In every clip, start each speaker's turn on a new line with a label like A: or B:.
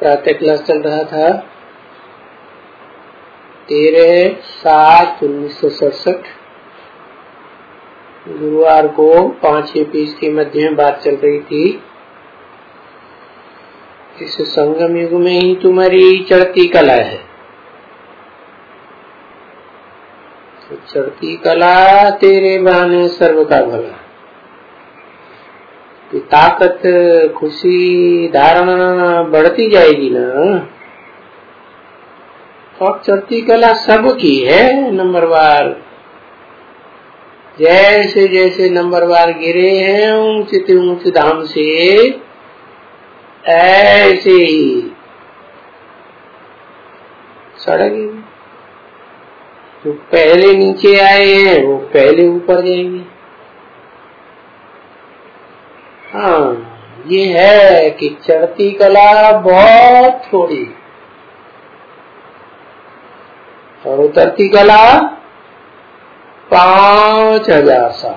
A: प्रातः क्लास चल रहा था 13/7/1967। गुरुवार को 5 पेज के मध्य में बात चल रही थी। इस संगम युग में ही तुम्हारी चढ़ती कला है। तो चढ़ती कला तेरे बहाने सर्व का भला। तो ताकत, खुशी, धारणा बढ़ती जाएगी ना। और चढ़ती कला सबकी है नंबरवार। जैसे जैसे नंबरवार गिरे हैं ऊंचे ऊंचे धाम से, ऐसे ही सड़ेंगे। जो पहले नीचे आए हैं वो पहले ऊपर जाएंगे। हाँ, ये है कि चढ़ती कला बहुत थोड़ी और उतरती कला 5000 साल।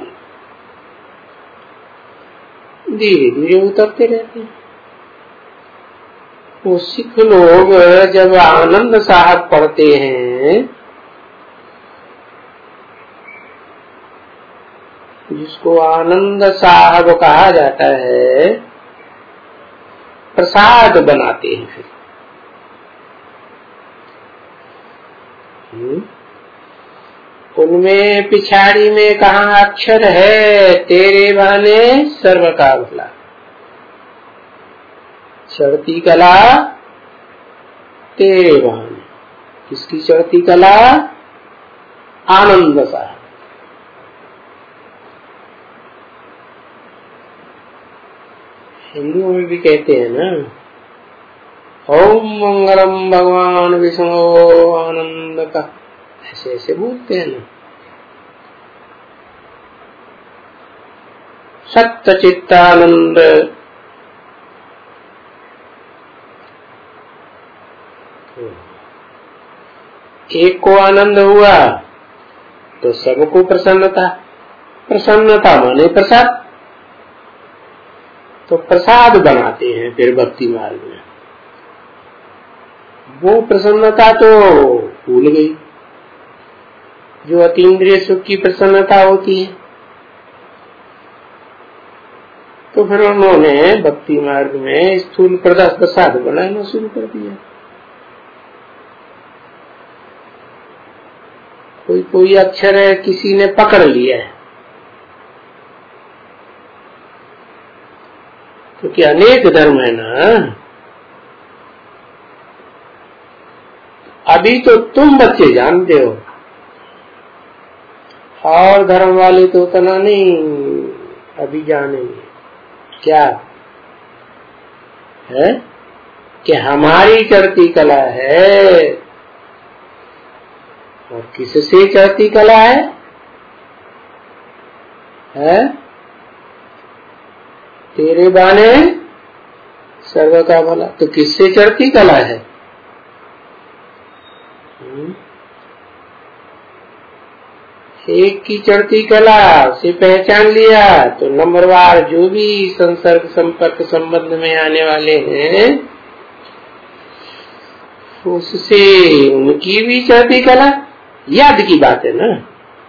A: धीरे धीरे उतरते रहते हैं। वो सिख लोग जब आनंद साहब पढ़ते हैं, जिसको आनंद साहब कहा जाता है, प्रसाद बनाते हैं। फिर उनमें पिछाड़ी में कहाँ अक्षर है, तेरे बहाने सर्व का भला। चढ़ती कला तेरे बहाने। किसकी चढ़ती कला? आनंद साहब। हिंदुओं में भी कहते हैं ना, ओम मंगलम भगवान विष्णु आनंद का, ऐसे ऐसे बोलते हैं ना। सत्य चित्तानंद। एक को आनंद हुआ तो सबको प्रसन्नता। प्रसन्नता माने प्रसाद। तो प्रसाद बनाते हैं फिर भक्ति मार्ग में। वो प्रसन्नता तो भूल गई जो अतीन्द्रिय सुख की प्रसन्नता होती है। तो फिर उन्होंने भक्ति मार्ग में स्थूल प्रसाद बनाना शुरू कर दिया। कोई कोई अक्षर है किसी ने पकड़ लिया है, क्योंकि अनेक धर्म है ना। अभी तो तुम बच्चे जानते हो, और धर्म वाले तो उतना नहीं अभी जानेंगे। क्या है कि हमारी चढ़ती कला है। और किससे चढ़ती कला है? तेरे बाने सर्व का भला। तो किससे चढ़ती कला है? एक की चढ़ती कला से पहचान लिया तो नंबरवार जो भी संसर्ग संपर्क संबंध में आने वाले हैं, उससे उनकी भी चढ़ती कला। याद की बात है ना।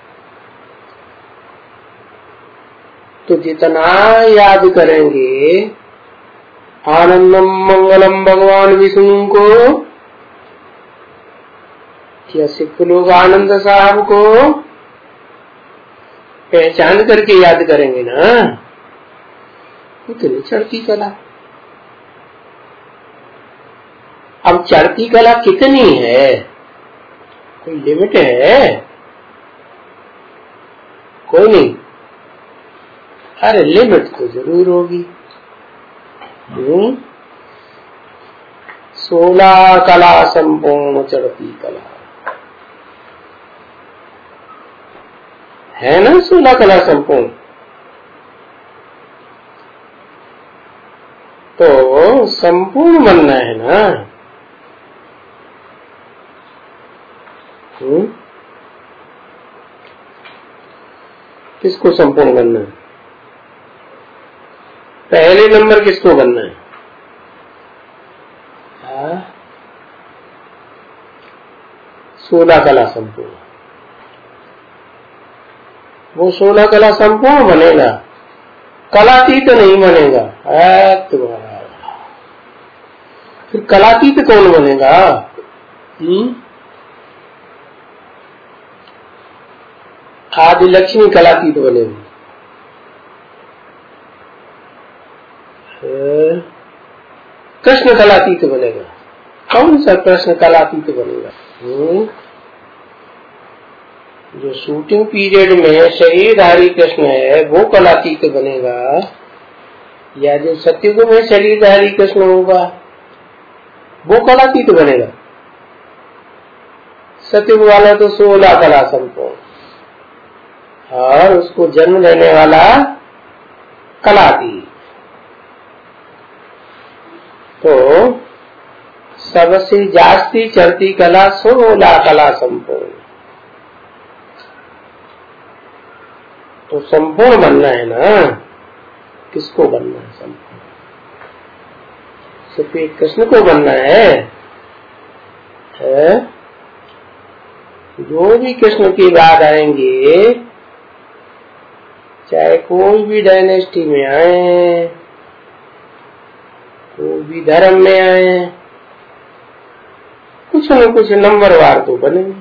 A: तो जितना याद करेंगे आनंदम मंगलम भगवान विष्णु को, या सिख लोग आनंद साहब को पहचान करके याद करेंगे ना, उतनी चढ़ती कला। अब चढ़ती कला कितनी है? कोई लिमिट है? कोई नहीं। अरे लिमिट तो जरूर होगी। 16 कला संपूर्ण चढ़ती कला है ना। 16 कला संपूर्ण। तो संपूर्ण बनना है ना। किसको संपूर्ण बनना है? पहले नंबर किसको बनना है? 16 कला संपूर्ण। वो 16 कला संपूर्ण बनेगा, कलातीत नहीं बनेगा। तुम्हारा फिर कलातीत कौन बनेगा? आदि लक्ष्मी कलातीत बनेगी। कृष्ण कलातीत बनेगा। कौन सा कृष्ण कलातीत बनेगा? जो शूटिंग पीरियड में शरीरधारी कृष्ण है वो कलातीत बनेगा, या जो सत्युग में शरीरधारी कृष्ण होगा वो कलातीत बनेगा? सत्युग वाला तो 16 कला संपूर्ण, और उसको जन्म देने वाला कलातीत। तो सबसे जास्ती चढ़ती कला 16 कला संपूर्ण। तो संपूर्ण बनना है ना, किसको बनना है? संपूर्ण सिर्फ एक कृष्ण को बनना है? जो भी कृष्ण की बात आएंगे, चाहे कोई भी डायनेस्टी में आए, कोई भी धर्म में आए, कुछ न कुछ नंबरवार तो बनेंगे।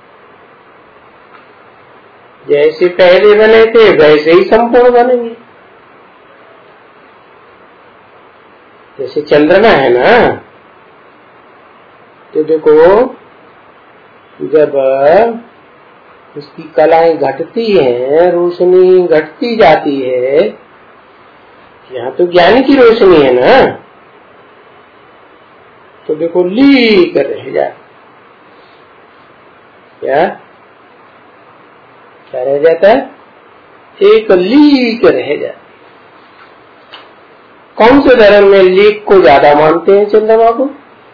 A: जैसे पहले बने थे वैसे ही संपूर्ण बनेंगे। जैसे चंद्रमा है ना, तो देखो जब उसकी कलाएं घटती हैं, रोशनी घटती जाती है, यहाँ तो ज्ञान की रोशनी है ना, तो देखो लीक रह जाए। क्या क्या रह जाता है? एक लीक रह जाए। कौन से धर्म में लीक को ज्यादा मानते हैं? चंद्रमा को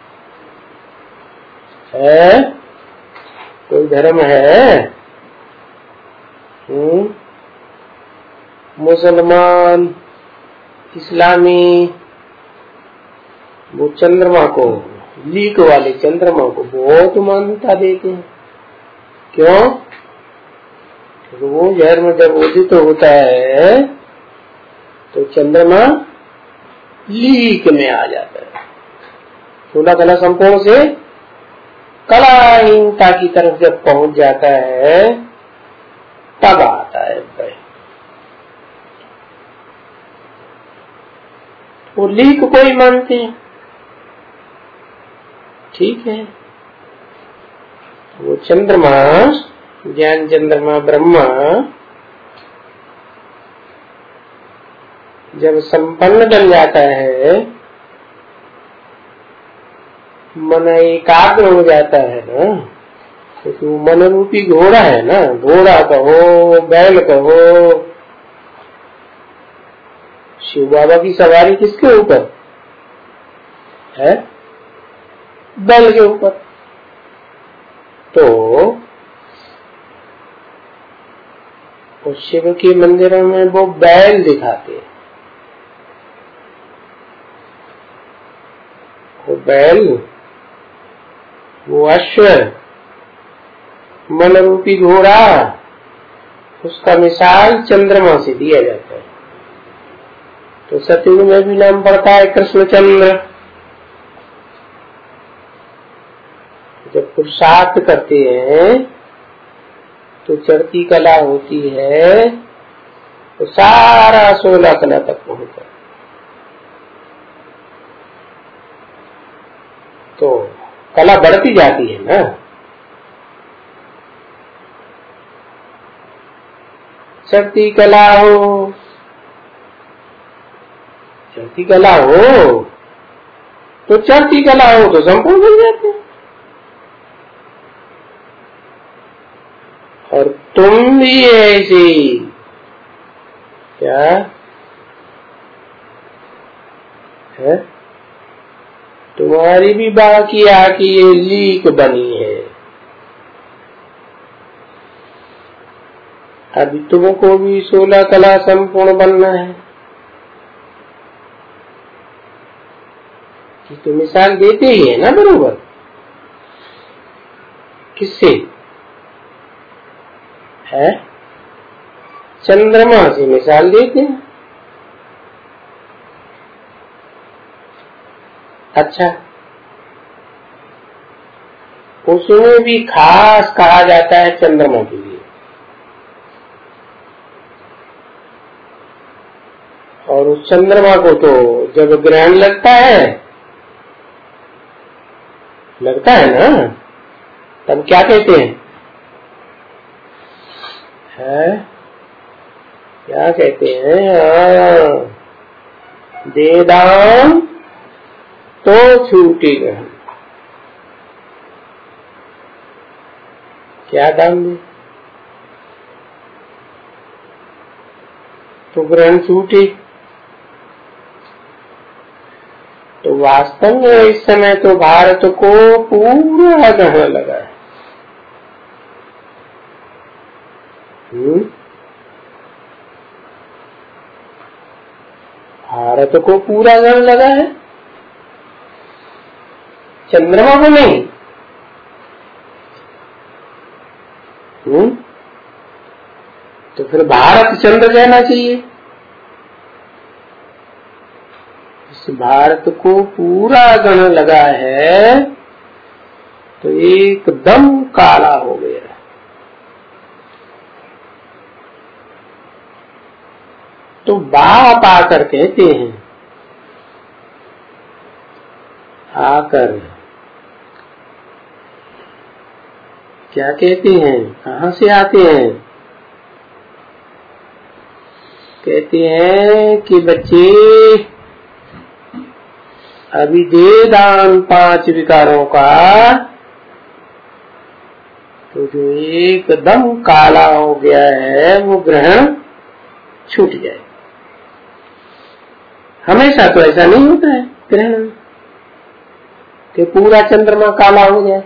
A: है? कोई धर्म है? मुसलमान, इस्लामी, वो चंद्रमा को, लीक वाले चंद्रमा को बहुत मान्यता देते हैं। क्यों? तो वो धर्म जब उदित होता है तो चंद्रमा लीक में आ जाता है। 16 कला संपूर्ण से कलाहीनता की तरफ जब पहुंच जाता है तब आता है भय। वो लीक को ही मानते हैं। ठीक है, वो चंद्रमा, ज्ञान चंद्रमा ब्रह्मा जब संपन्न बन जाता है, मन एकाग्र हो जाता है ना, क्योंकि वो मन रूपी घोड़ा है ना, घोड़ा कहो बैल कहो, शिव बाबा की सवारी किसके ऊपर है? बैल के ऊपर। तो शिव के मंदिरों में वो बैल दिखाते हैं। वो बैल, वो अश्व, मन रूपी घोड़ा, उसका मिसाल चंद्रमा से दिया जाता है। तो सतयुग में भी नाम पड़ता है कृष्णचंद्र। जब पुरुषार्थ करते हैं तो चढ़ती कला होती है, तो सारा 16 कला तक पहुंचता है। तो कला बढ़ती जाती है ना। चढ़ती कला हो, चढ़ती कला हो तो चढ़ती कला हो तो संपूर्ण बन जाते हैं। और तुम भी ऐसी, क्या है? तुम्हारी भी बाकी आके ये लीक बनी है। अभी तुमको भी 16 कला संपूर्ण बनना है। ये तो मिसाल देते ही है ना बरोबर। किससे है? चंद्रमा से मिसाल देते हैं। अच्छा, उसमें भी खास कहा जाता है चंद्रमा के लिए, और उस चंद्रमा को तो जब ग्रहण लगता है ना, तब क्या कहते हैं? क्या कहते हैं? दे दान तो छूटी ग्रहण। क्या दान दे तो ग्रहण छूटे। तो वास्तव में इस समय तो भारत को पूरा ग्रहण लगा है। भारत को पूरा ग्रहण लगा है, चंद्रमा को नहीं। तो फिर भारत चंद्र कहना चाहिए। इस भारत को पूरा ग्रहण लगा है तो एकदम काला हो गया। तो बाप आकर कहते हैं, आकर क्या कहते हैं? कहाँ से आते हैं? कहते हैं कि बच्चे अभी दे दान 5 विकारों का, तो जो एकदम काला हो गया है वो ग्रहण छूट जाए। हमेशा तो ऐसा नहीं होता है ग्रहण कि पूरा चंद्रमा काला हो जाए।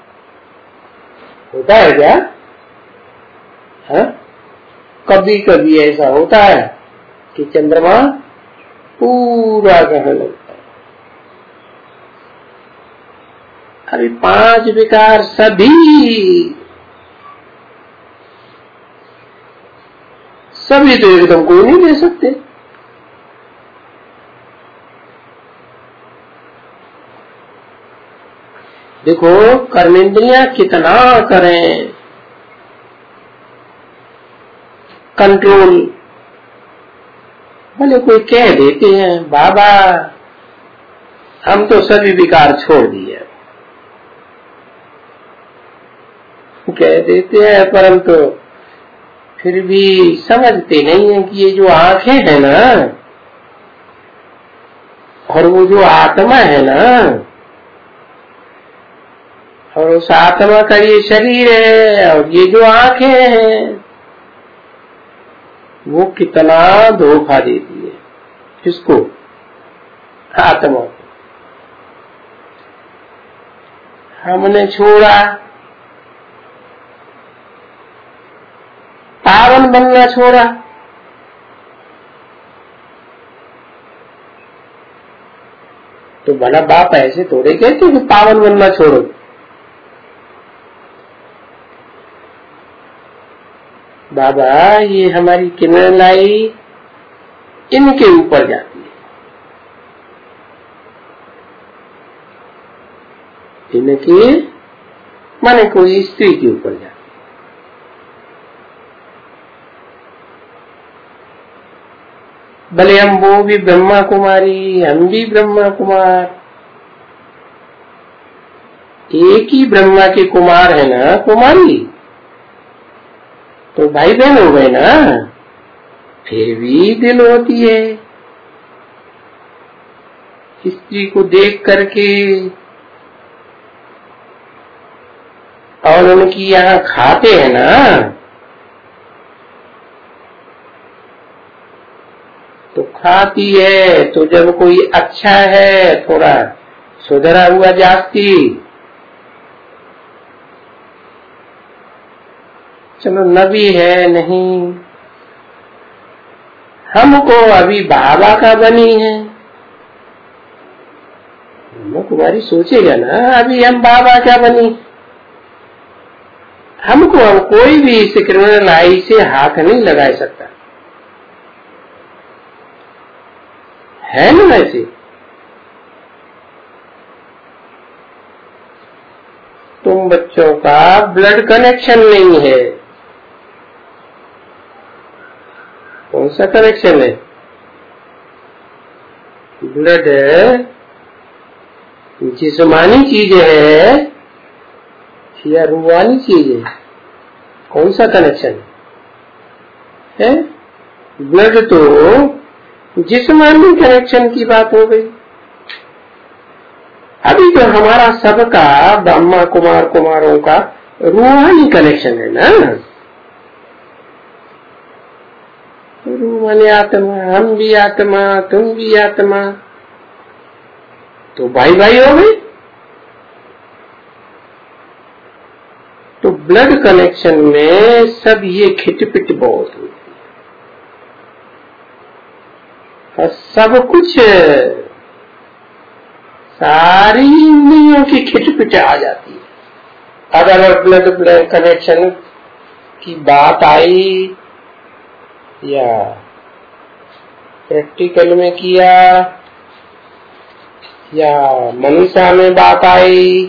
A: होता है क्या? है? कभी कभी ऐसा होता है कि चंद्रमा पूरा ग्रहण लगता है। अभी 5 विकार सभी तो एकदम कोई नहीं ले सकते। देखो कर्मेंद्रियां कितना करें कंट्रोल, भले कोई कह देते हैं बाबा हम तो सभी विकार छोड़ दिए, कह देते हैं, परंतु फिर भी समझते नहीं है कि ये जो आंखें है ना और वो जो आत्मा है ना, और उस आत्मा का ये शरीर है और ये जो आंखें हैं वो कितना धोखा देती है। किसको? आत्मा को। हमने छोड़ा, पावन बनना छोड़ा, तो भला बाप ऐसे थोड़े कहते कि पावन बनना छोड़ो। बाबा ये हमारी किरण लाई इनके ऊपर जाती है, इनके माने कोई स्त्री के ऊपर जाती है। भले हम वो भी ब्रह्मा कुमारी, हम भी ब्रह्मा कुमार, एक ही ब्रह्मा के कुमार है ना कुमारी, तो भाई बहन हो गए ना, फिर भी दिल होती है स्त्री को देख करके। और उनकी यहाँ खाते हैं ना तो खाती है, तो जब कोई अच्छा है थोड़ा सुधरा हुआ जाती, चलो नबी है नहीं, हमको अभी बाबा का बनी है, ब्रह्मा कुमारी सोचेगा ना, अभी हम बाबा क्या बनी, हमको हम कोई भी इस क्रिमिनल आई से हाथ नहीं लगा सकता है ना। वैसे तुम बच्चों का ब्लड कनेक्शन नहीं है। कौन सा कनेक्शन है? ब्लड जिस्मानी चीज है या रूहानी चीज है? कौन सा कनेक्शन है? ब्लड तो जिस्मानी कनेक्शन की बात हो गई। अभी तो हमारा सबका ब्रह्मा कुमार कुमारों का रूहानी कनेक्शन है ना। रूहानी आत्मा, हम भी आत्मा, तुम भी आत्मा, तो भाई भाई हो गए। तो ब्लड कनेक्शन में सब ये खिटपिट बहुत होती है, और सब कुछ सारी इंद्रियों की खिटपिट आ जाती है। अगर ब्लड कनेक्शन की बात आई या प्रैक्टिकल में किया या मनीषा में बात आई,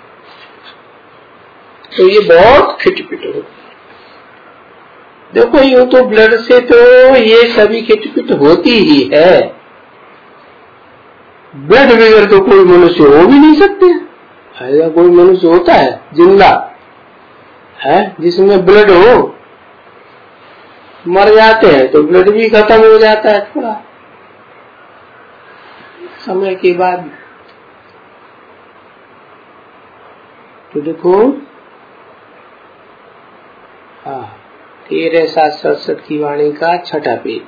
A: तो ये बहुत खिटपिट होती है। देखो यूं तो ब्लड से तो ये सभी खिटपिट होती ही है। ब्लड बगैर तो कोई मनुष्य हो भी नहीं सकते। ऐसा कोई मनुष्य होता है जिंदा है जिसमें ब्लड हो? मर जाते हैं तो ब्लड भी खत्म हो जाता है थोड़ा समय के बाद। तो देखो, हाँ, 13-7 सरस्वती की वाणी का 6ठा पेज।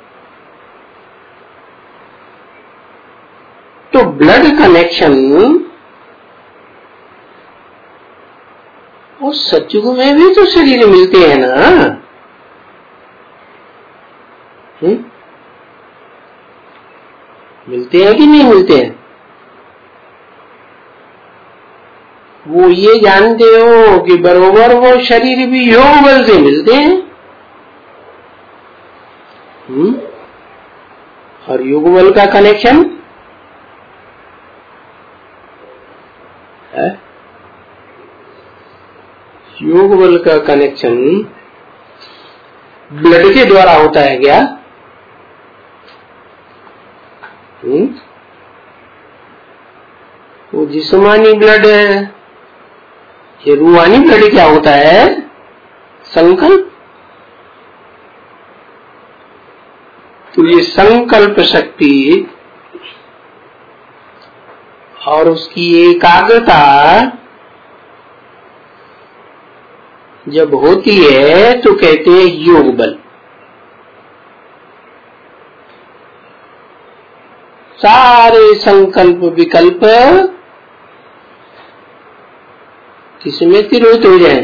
A: तो ब्लड कनेक्शन और सतयुग में भी तो शरीर मिलते हैं ना। मिलते हैं कि नहीं मिलते हैं? वो ये जानते हो कि बरोबर वो शरीर भी योग बल से मिलते हैं। और योग बल का कनेक्शन है, योग बल का कनेक्शन ब्लड के द्वारा होता है क्या? वो जिस्मानी ब्लड है। ये रूहानी ब्लड क्या होता है? संकल्प। तो ये संकल्प शक्ति और उसकी एकाग्रता जब होती है तो कहते हैं योग बल। सारे संकल्प विकल्प किसमें तिरोहित हो जाए?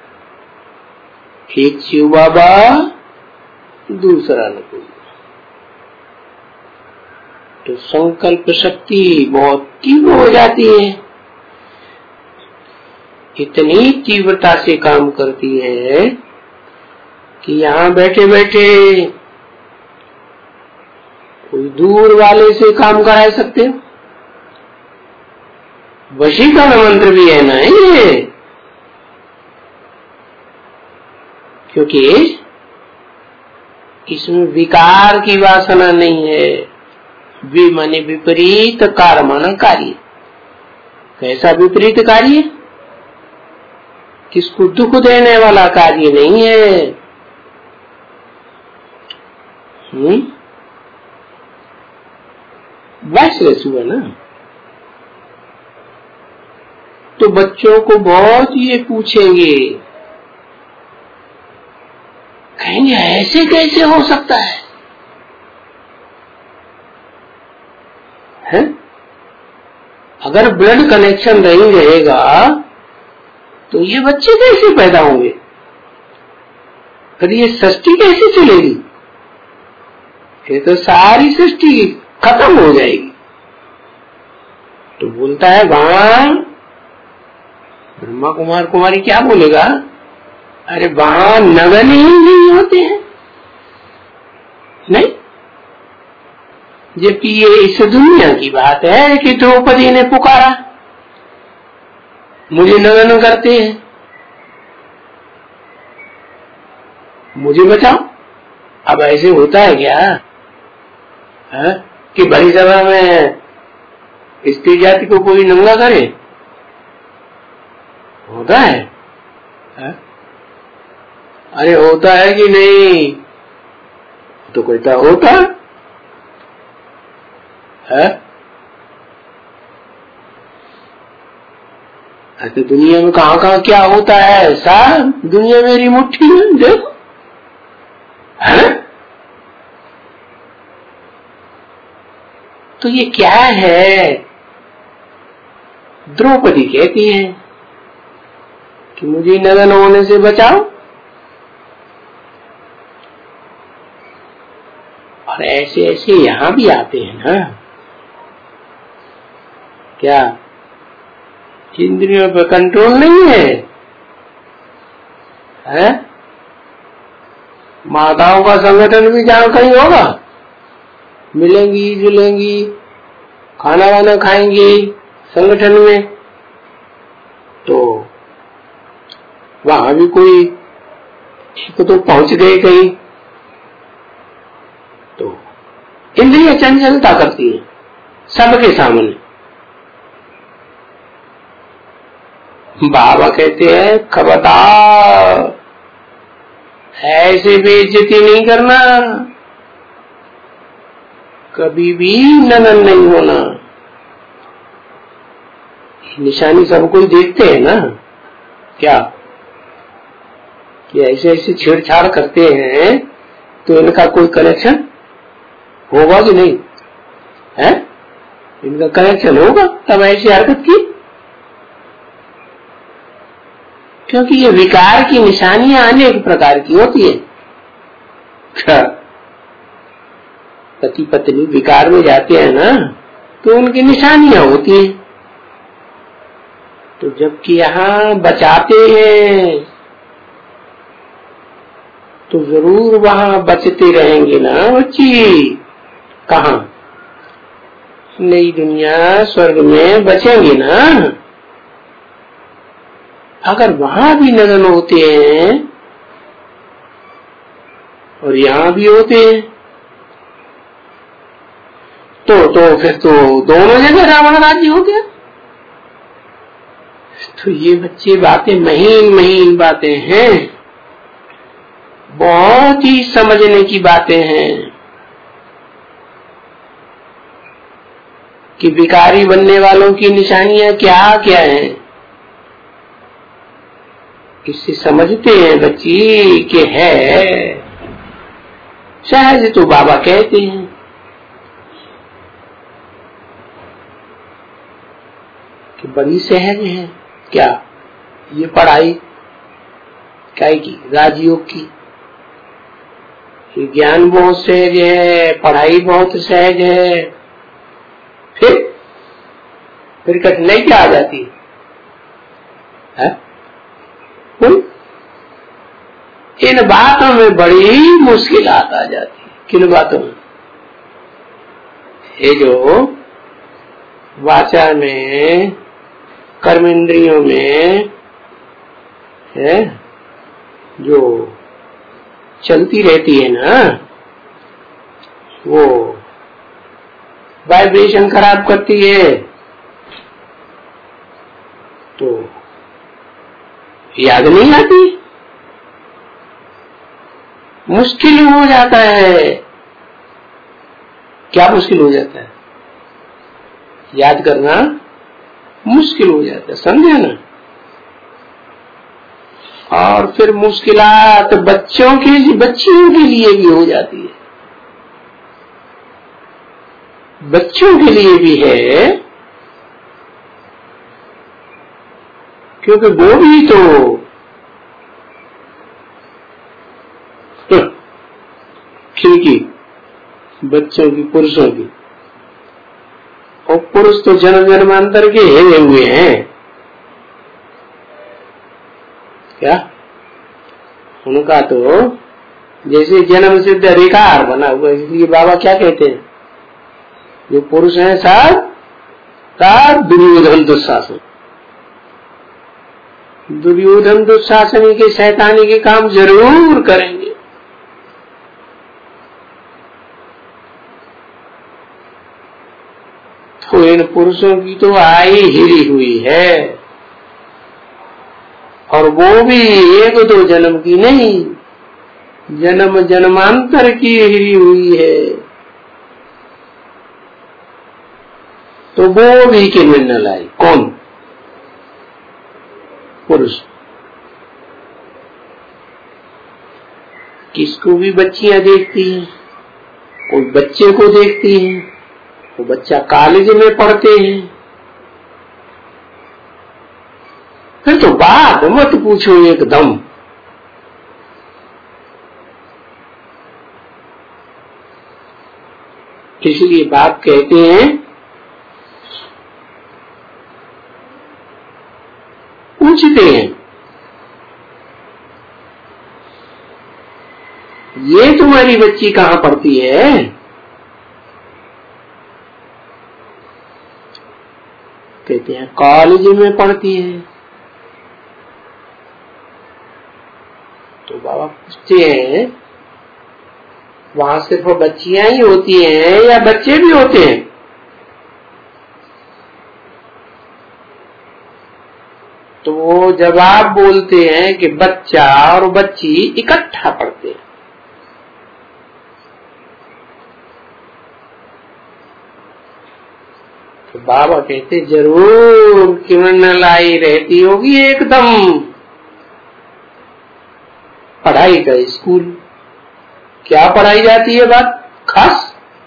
A: एक शिव बाबा, दूसरा न। तो संकल्प शक्ति बहुत तीव्र हो जाती है, इतनी तीव्रता से काम करती है कि यहाँ बैठे बैठे कोई दूर वाले से काम करा सकते हो। वशीकरण मंत्र भी है ना ये, क्योंकि इसमें विकार की वासना नहीं है। माने विपरीत कर्मण कार्य। कैसा विपरीत कार्य? किसको दुख देने वाला कार्य नहीं है। वैसे हुआ ना। तो बच्चों को बहुत ये पूछेंगे, कहेंगे ऐसे कैसे हो सकता है? हैं? अगर ब्लड कनेक्शन नहीं रहेगा तो ये बच्चे कैसे पैदा होंगे? फिर ये सृष्टि कैसे चलेगी? फिर तो सारी सृष्टि खत्म हो जाएगी। तो बोलता है वहां ब्रह्मा कुमार कुमारी क्या बोलेगा, अरे वहां नगन ही नहीं होते हैं, नहीं। जबकि ये इस दुनिया की बात है कि द्रौपदी ने पुकारा मुझे नगन करते हैं, मुझे बचाओ। अब ऐसे होता है क्या है कि बड़ी सभा में स्त्री जाति को कोई नंगा करे, होता है? अरे होता है कि नहीं? तो कहता होता है। तो दुनिया में कहाँ कहाँ क्या होता है, सब दुनिया मेरी मुट्ठी में, देखो है। तो ये क्या है? द्रौपदी कहती है कि मुझे नगन होने से बचाओ, और ऐसे ऐसे यहां भी आते हैं ना, क्या इंद्रियों पर कंट्रोल नहीं है? माताओं का संगठन भी जहां कहीं होगा, मिलेंगी जुलेंगी, खाना वाना खाएंगी संगठन में, तो वहां भी कोई एक तो पहुंच गए कहीं, तो इंद्रिय चंचलता करती है सबके सामने। बाबा कहते हैं खबरदार, ऐसे बेइज्जती नहीं करना, कभी भी नगन नहीं होना। निशानी सब कोई देखते हैं ना, क्या कि ऐसे ऐसे छेड़छाड़ करते हैं, तो इनका कोई कनेक्शन होगा कि नहीं है? इनका कनेक्शन होगा तब ऐसी हरकत की, क्योंकि ये विकार की निशानियां अनेक प्रकार की होती है। पति पत्नी विकार में जाते हैं ना, तो उनकी निशानियां होती हैं। तो जबकि यहाँ बचाते हैं तो जरूर वहां बचते रहेंगे ना बच्ची। कहाँ? नई दुनिया स्वर्ग में बचेंगे ना। अगर वहां भी नगन होते हैं और यहाँ भी होते हैं, तो फिर तो दोनों जगह रावण राज्य हो गया। तो ये बच्चे बातें महीन महीन बातें हैं, बहुत ही समझने की बातें हैं कि विकारी बनने वालों की निशानियां क्या क्या हैं। इससे समझते हैं बच्ची कि है सहज, तो बाबा कहते हैं कि बड़ी सहज है। क्या? ये पढ़ाई काय की? राजयोग की। ये ज्ञान बहुत सहज है, पढ़ाई बहुत सहज है, फिर कठिनाई क्या आ जाती है? इन बातों में बड़ी मुश्किलात आ जाती है। किन बातों में? ये जो वाचा में, कर्म इंद्रियों में है, जो चलती रहती है ना, वो वाइब्रेशन खराब करती है, तो याद नहीं आती, मुश्किल हो जाता है। क्या मुश्किल हो जाता है? याद करना मुश्किल हो जाता है, समझे ना। और फिर मुश्किलात बच्चियों के लिए भी हो जाती है, बच्चों के लिए भी है, क्योंकि वो भी तो खिड़की बच्चों की, पुरुषों की, और पुरुष तो जन्म जन्मांतर के हेरे हुए हैं क्या? उनका तो जैसे जन्म सिद्ध अधिकार बना हुआ। इसलिए बाबा क्या कहते हैं, जो पुरुष हैं साथ दुर्योधन दुशासन। दुर्योधन दुशासन के शैतानी के काम जरूर करेंगे। तो इन पुरुषों की तो आई हिरी हुई है, और वो भी एक दो जन्म की नहीं, जन्म जन्मांतर की हिरी हुई है। तो वो भी क्रिमिनल आई। कौन? पुरुष। किसको भी बच्चियां देखती हैं, कोई बच्चे को देखती है, वो बच्चा कॉलेज में पढ़ते हैं। फिर तो बात मत पूछो एकदम। इसलिए बाप कहते हैं पूछते हैं, ये तुम्हारी बच्ची कहाँ पढ़ती है? कहते हैं कॉलेज में पढ़ती है। तो बाबा पूछते हैं वहां सिर्फ बच्चियां ही होती हैं या बच्चे भी होते हैं? तो वो जवाब बोलते हैं कि बच्चा और बच्ची इकट्ठा पढ़ते हैं। तो बाबा कहते जरूर क्रिमिनल आई रहती होगी एकदम। पढ़ाई का स्कूल, क्या पढ़ाई जाती है बात खास?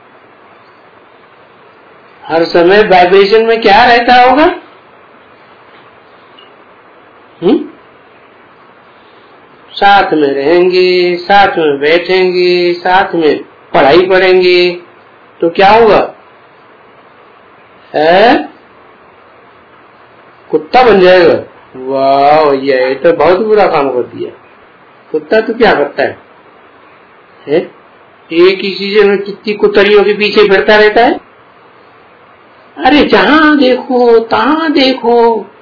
A: हर समय वाइब्रेशन में क्या रहता होगा? साथ में रहेंगे, साथ में बैठेंगे, साथ में पढ़ाई पढ़ेंगे, तो क्या होगा? कुत्ता बन जाएगा। वाह, ये तो बहुत बुरा काम कर दिया। कुत्ता तो क्या करता है? एक ही चीज में कितनी कुतरियों के पीछे फिरता रहता है। अरे जहां देखो तहां देखो,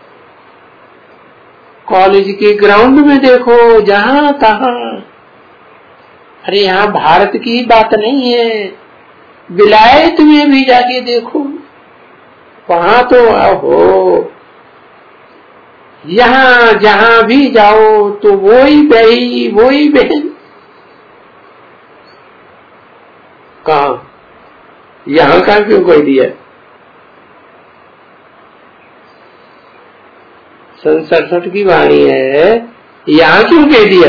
A: कॉलेज के ग्राउंड में देखो, जहां तहां। अरे यहाँ भारत की बात नहीं है, विलायत में भी जाके देखो, वहां तो हो। यहाँ जहां भी जाओ तो वही भाई वही बहन। कहा यहाँ का क्यों कोई दिया? सन 67 की वाणी है, यहाँ क्यों कह दिया?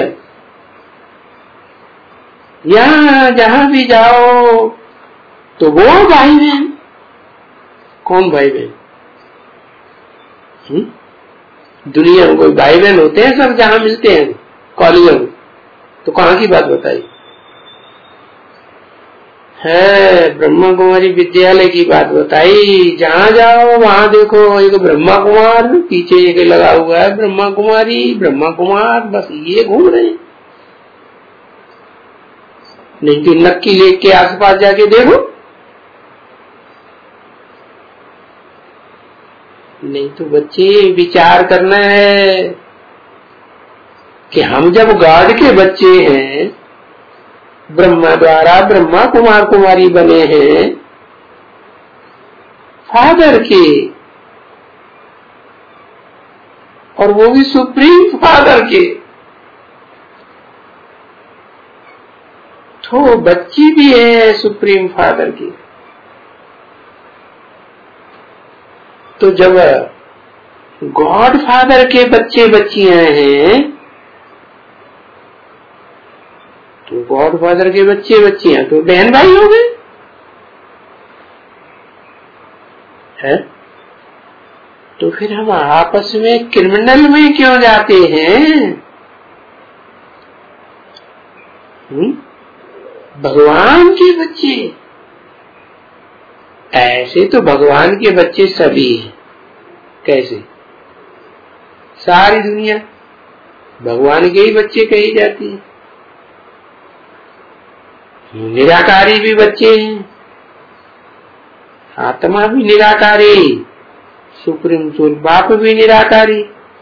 A: यहाँ जहां भी जाओ तो वो भाई बहन। कौन भाई बहन? दुनिया में कोई भाई बहन होते हैं? सब जहां मिलते हैं कॉलेजों में, तो कहाँ की बात बताई है? ब्रह्मा कुमारी विद्यालय की बात बताई। जहां जाओ वहां देखो एक ब्रह्मा कुमार, पीछे एक लगा हुआ है ब्रह्मा कुमारी, ब्रह्मा कुमार, बस ये घूम रहे हैं। नहीं तो नक्की लेक के आसपास जाके देखो। नहीं तो बच्चे विचार करना है कि हम जब गॉड के बच्चे हैं, ब्रह्मा द्वारा ब्रह्मा कुमार कुमारी बने हैं, फादर के, और वो भी सुप्रीम फादर के, तो बच्ची भी है सुप्रीम फादर की। तो जब गॉड फादर के बच्चे बच्चियां हैं, तो गॉड फादर के बच्चे बच्चियां तो बहन भाई हो गए है। तो फिर हम आपस में क्रिमिनल में क्यों जाते हैं? भगवान के बच्चे ऐसे तो भगवान के बच्चे सभी हैं। कैसे? सारी दुनिया भगवान के ही बच्चे कही जाती है। निराकारी भी बच्चे हैं, आत्मा भी निराकारी, सुप्रीम सोल बाप भी निराकारी,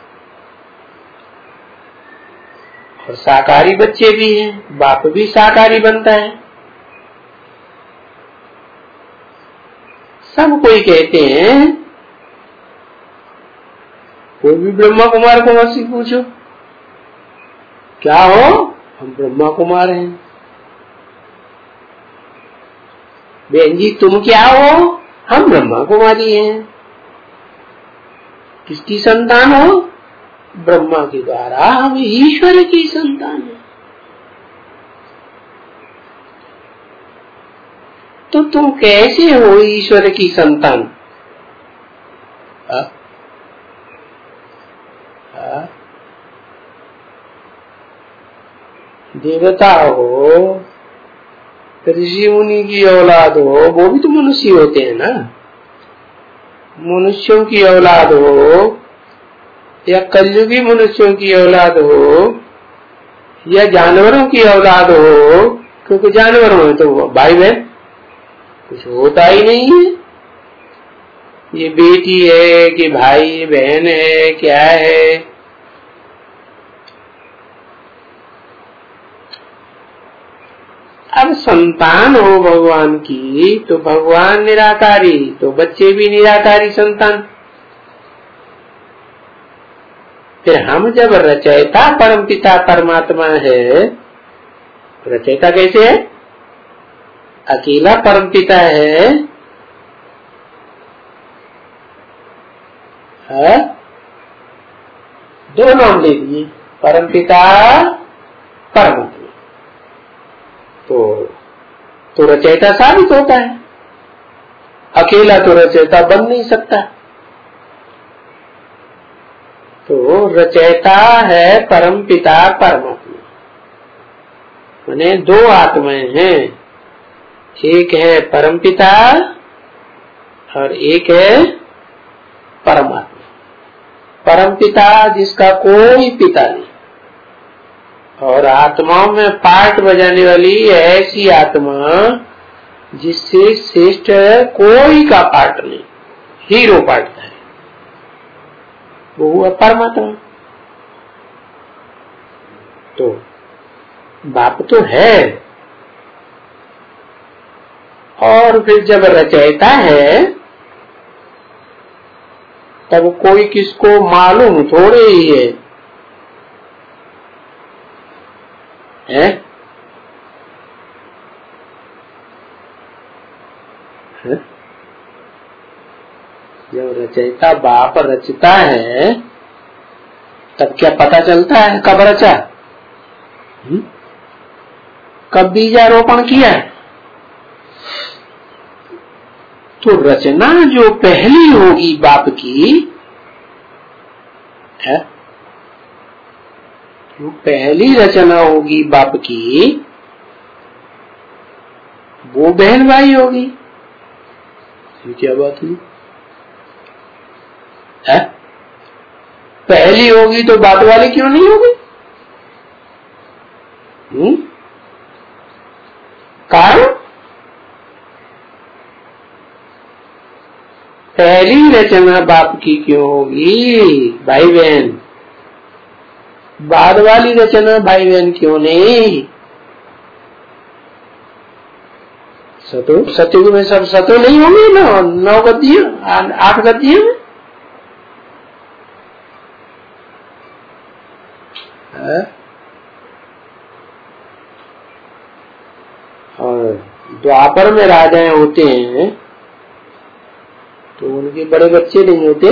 A: और साकारी बच्चे भी हैं, बाप भी साकारी बनता है। सब कोई कहते हैं, कोई भी ब्रह्मा कुमार को मत पूछो क्या हो, हम ब्रह्मा कुमार हैं। बहन जी तुम क्या हो, हम ब्रह्मा कुमारी हैं। किसकी संतान हो? ब्रह्मा के द्वारा हम ईश्वर की संतान है। तो तुम कैसे हो ईश्वर की संतान? देवता हो, ऋषि मुनि की औलाद हो, वो भी तो मनुष्य होते हैं ना। मनुष्यों की औलाद हो या कलयुगी मनुष्यों की औलाद हो या जानवरों की औलाद हो, क्योंकि जानवरों में तो भाई बहन कुछ होता ही नहीं है। ये बेटी है कि भाई बहन है, क्या है? अब संतान हो भगवान की तो भगवान निराकारी, तो बच्चे भी निराकारी संतान। फिर हम जब रचयिता परमपिता परमात्मा है, रचयिता कैसे है? अकेला परमपिता है, दो नाम ले दिए, परमपिता परमात्मा। तो रचयिता साबित होता है, अकेला तो रचयिता बन नहीं सकता। तो रचयिता है परमपिता परमात्मा, माने दो आत्माएं हैं, एक है परमपिता और एक है परमात्मा। परमपिता जिसका कोई पिता नहीं, और आत्माओं में पार्ट बजाने वाली ऐसी आत्मा जिससे श्रेष्ठ कोई का पार्ट नहीं, हीरो पार्ट है, वो हुआ परमात्मा। तो बाप तो है, और फिर जब रचयिता है तब कोई किसको मालूम थोड़े ही है, है? जब रचयिता बाप रचता है तब क्या पता चलता है कब रचा, कब बीजारोपण किया? तो रचना जो पहली होगी बाप की है, जो पहली रचना होगी बाप की, वो बहन भाई होगी। ये क्या बात हुई है? पहली होगी तो बाप वाली क्यों नहीं होगी? कारण पहली रचना बाप की क्यों होगी भाई बहन, बाद वाली रचना भाई बहन क्यों नहीं? सतयुग में सब सतो नहीं होंगे ना, 9 गद्दियां 8 गद्दियां में और द्वापर में राजाएं होते हैं तो उनके बड़े बच्चे नहीं होते।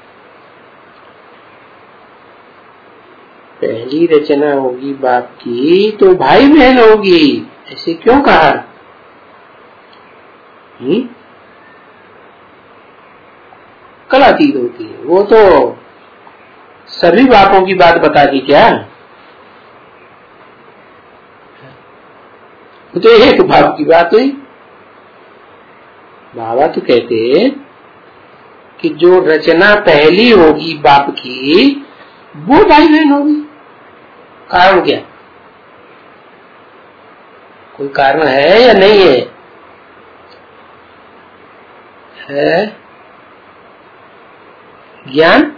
A: पहली रचना होगी बाप की तो भाई बहन होगी, ऐसे क्यों कहा? कलातीत होती है, वो तो सभी बापों की बात बता दी क्या? वो तो एक बाप की बात हुई। बाबा तो कहते कि जो रचना पहली होगी बाप की वो भाई बहन होगी। कारण क्या? कोई कारण है या नहीं है? है ज्ञान,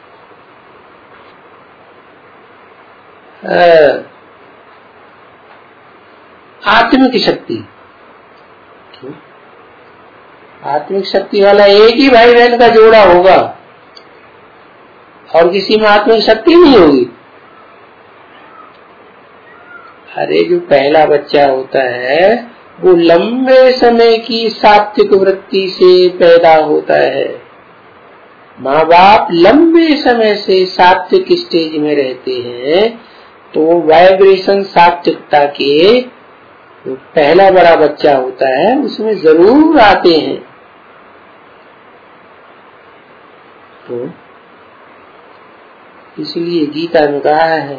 A: आत्मिक शक्ति। आत्मिक शक्ति वाला एक ही भाई बहन का जोड़ा होगा और किसी में आत्मिक शक्ति नहीं होगी। अरे जो पहला बच्चा होता है वो लंबे समय की सात्विक वृत्ति से पैदा होता है। माँ बाप लंबे समय से सात्विक स्टेज में रहते हैं तो वाइब्रेशन सात्विकता के जो पहला बड़ा बच्चा होता है उसमें जरूर आते हैं। तो इसलिए गीता में कहा है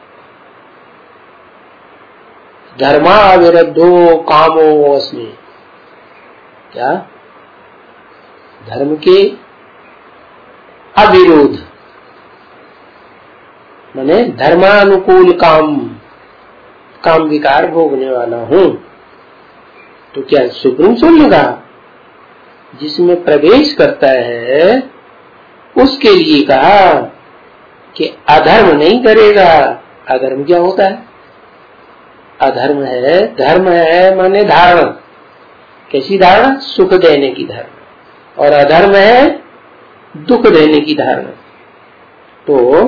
A: धर्मा विरुद्धो कामो अस्मि। क्या? धर्म के अविरोध माने धर्मानुकूल काम विकार भोगने वाला हूँ। तो क्या सुप्रीम सोल ने कहा जिसमें प्रवेश करता है उसके लिए कहा कि अधर्म नहीं करेगा। अधर्म क्या होता है? अधर्म है, धर्म है माने धारणा। कैसी धारणा? सुख देने की धारणा। और अधर्म है दुख देने की धारणा। तो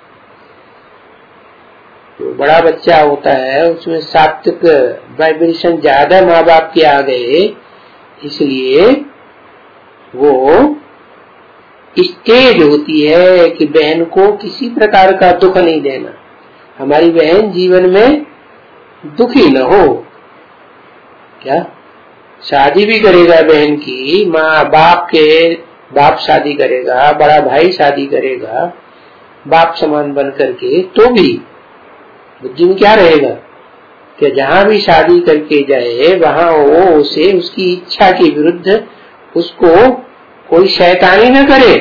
A: जो बड़ा बच्चा होता है उसमें सात्विक वाइब्रेशन ज्यादा माँ बाप के आ गए, इसलिए वो स्टेज होती है कि बहन को किसी प्रकार का दुख नहीं देना। हमारी बहन जीवन में दुखी न हो। क्या? शादी भी करेगा बहन की, माँ बाप शादी करेगा, बड़ा भाई शादी करेगा बाप समान बन करके, तो भी बुद्धि में क्या रहेगा कि जहाँ भी शादी करके जाए वहाँ वो उसे उसकी इच्छा के विरुद्ध उसको कोई शैतानी न करे।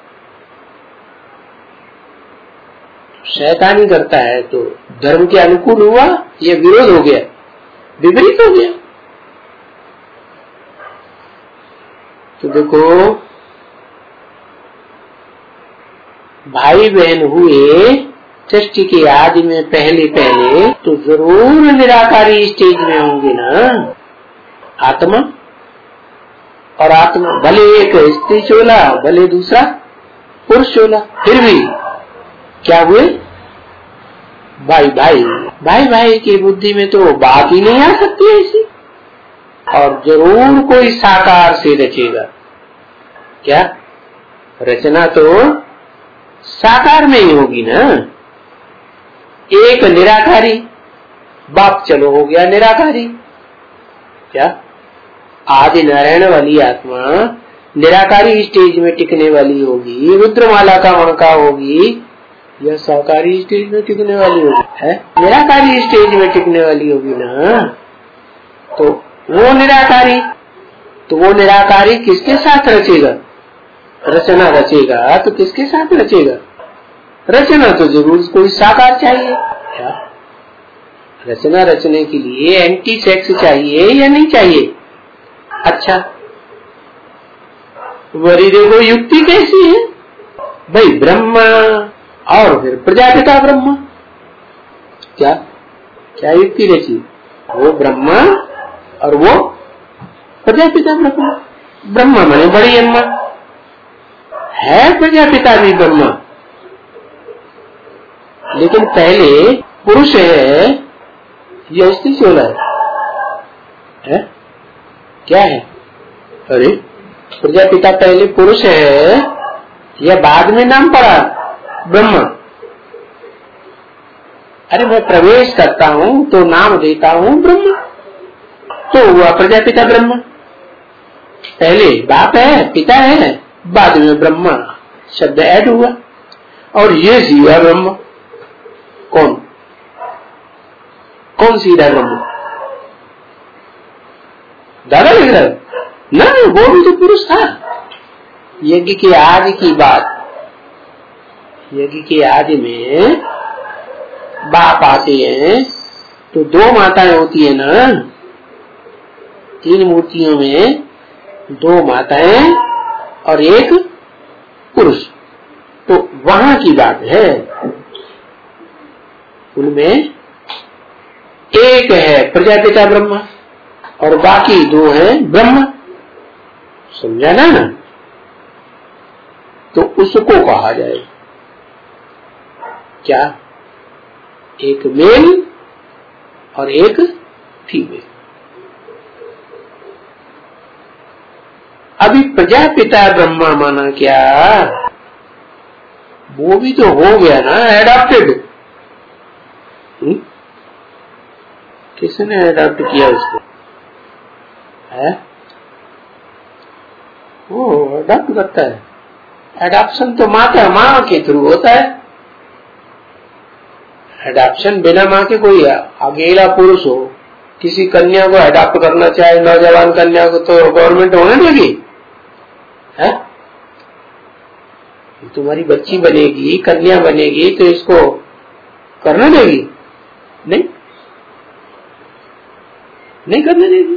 A: शैतानी करता है तो धर्म के अनुकूल हुआ या विरोध हो गया, विपरीत हो गया। तो देखो भाई बहन हुए सृष्टि के आदि में पहले तो जरूर निराकारी स्टेज में होंगे ना आत्मा। और आत्मा भले एक स्त्री चोला भले दूसरा पुरुष चोला, फिर भी क्या हुए? भाई की बुद्धि में तो बात ही नहीं आ सकती ऐसी। और जरूर कोई साकार से रचेगा। क्या? रचना तो साकार में ही होगी ना। एक निराकारी बाप चलो हो गया निराकारी। क्या? आदि नारायण वाली आत्मा निराकारी स्टेज में टिकने वाली होगी, रुद्रमाला का मणका होगी या साकारी स्टेज में टिकने वाली होगी? है निराकारी स्टेज में टिकने वाली होगी ना। तो वो निराकारी किसके साथ रचेगा? रचना रचेगा तो किसके साथ रचेगा? रचना तो जरूर कोई साकार चाहिए। क्या? रचना रचने के लिए एंटी सेक्स चाहिए या नहीं चाहिए? अच्छा वरी देखो युक्ति कैसी है भाई, ब्रह्मा और फिर प्रजापिता ब्रह्मा। क्या युक्ति रची? वो ब्रह्मा और वो प्रजापिता ब्रह्मा। ब्रह्मा माने बड़ी अम्मा है, प्रजापिता भी ब्रह्मा, लेकिन पहले पुरुष है या स्त्री चोला है? क्या है? अरे प्रजापिता पहले पुरुष है या बाद में नाम पड़ा ब्रह्मा? अरे मैं प्रवेश करता हूँ तो नाम देता हूँ ब्रह्मा, तो हुआ प्रजापिता ब्रह्मा। पहले बाप है, पिता है, बाद में ब्रह्मा शब्द ऐड हुआ और ये सीधा ब्रह्मा। कौन सीधा ब्रह्मा? दादा लिख रहा है ना, वो भी तो पुरुष था। यज्ञ के आदि की बात, यज्ञ के आदि में बाप आते हैं तो 2 माताएं होती है ना, 3 मूर्तियों में 2 माताएं और 1 पुरुष, तो वहां की बात है। उनमें एक है प्रजापिता ब्रह्मा और बाकी 2 हैं ब्रह्मा, समझा ना? तो उसको कहा जाए क्या? एक मेल और एक फीमेल। अभी प्रजापिता ब्रह्मा माना क्या? वो भी तो हो गया ना एडॉप्टेड। किसने एडॉप्ट किया उसको? है वो एडॉप्ट करता है। एडॉप्शन तो माँ के थ्रू होता है। एडॉप्शन बिना माँ के, कोई अकेला पुरुष हो किसी कन्या को एडॉप्ट करना चाहे, नौजवान कन्या को, तो गवर्नमेंट होने देगी? है तुम्हारी बच्ची बनेगी, कन्या बनेगी, तो इसको करने देगी? नहीं, नहीं करने देगी।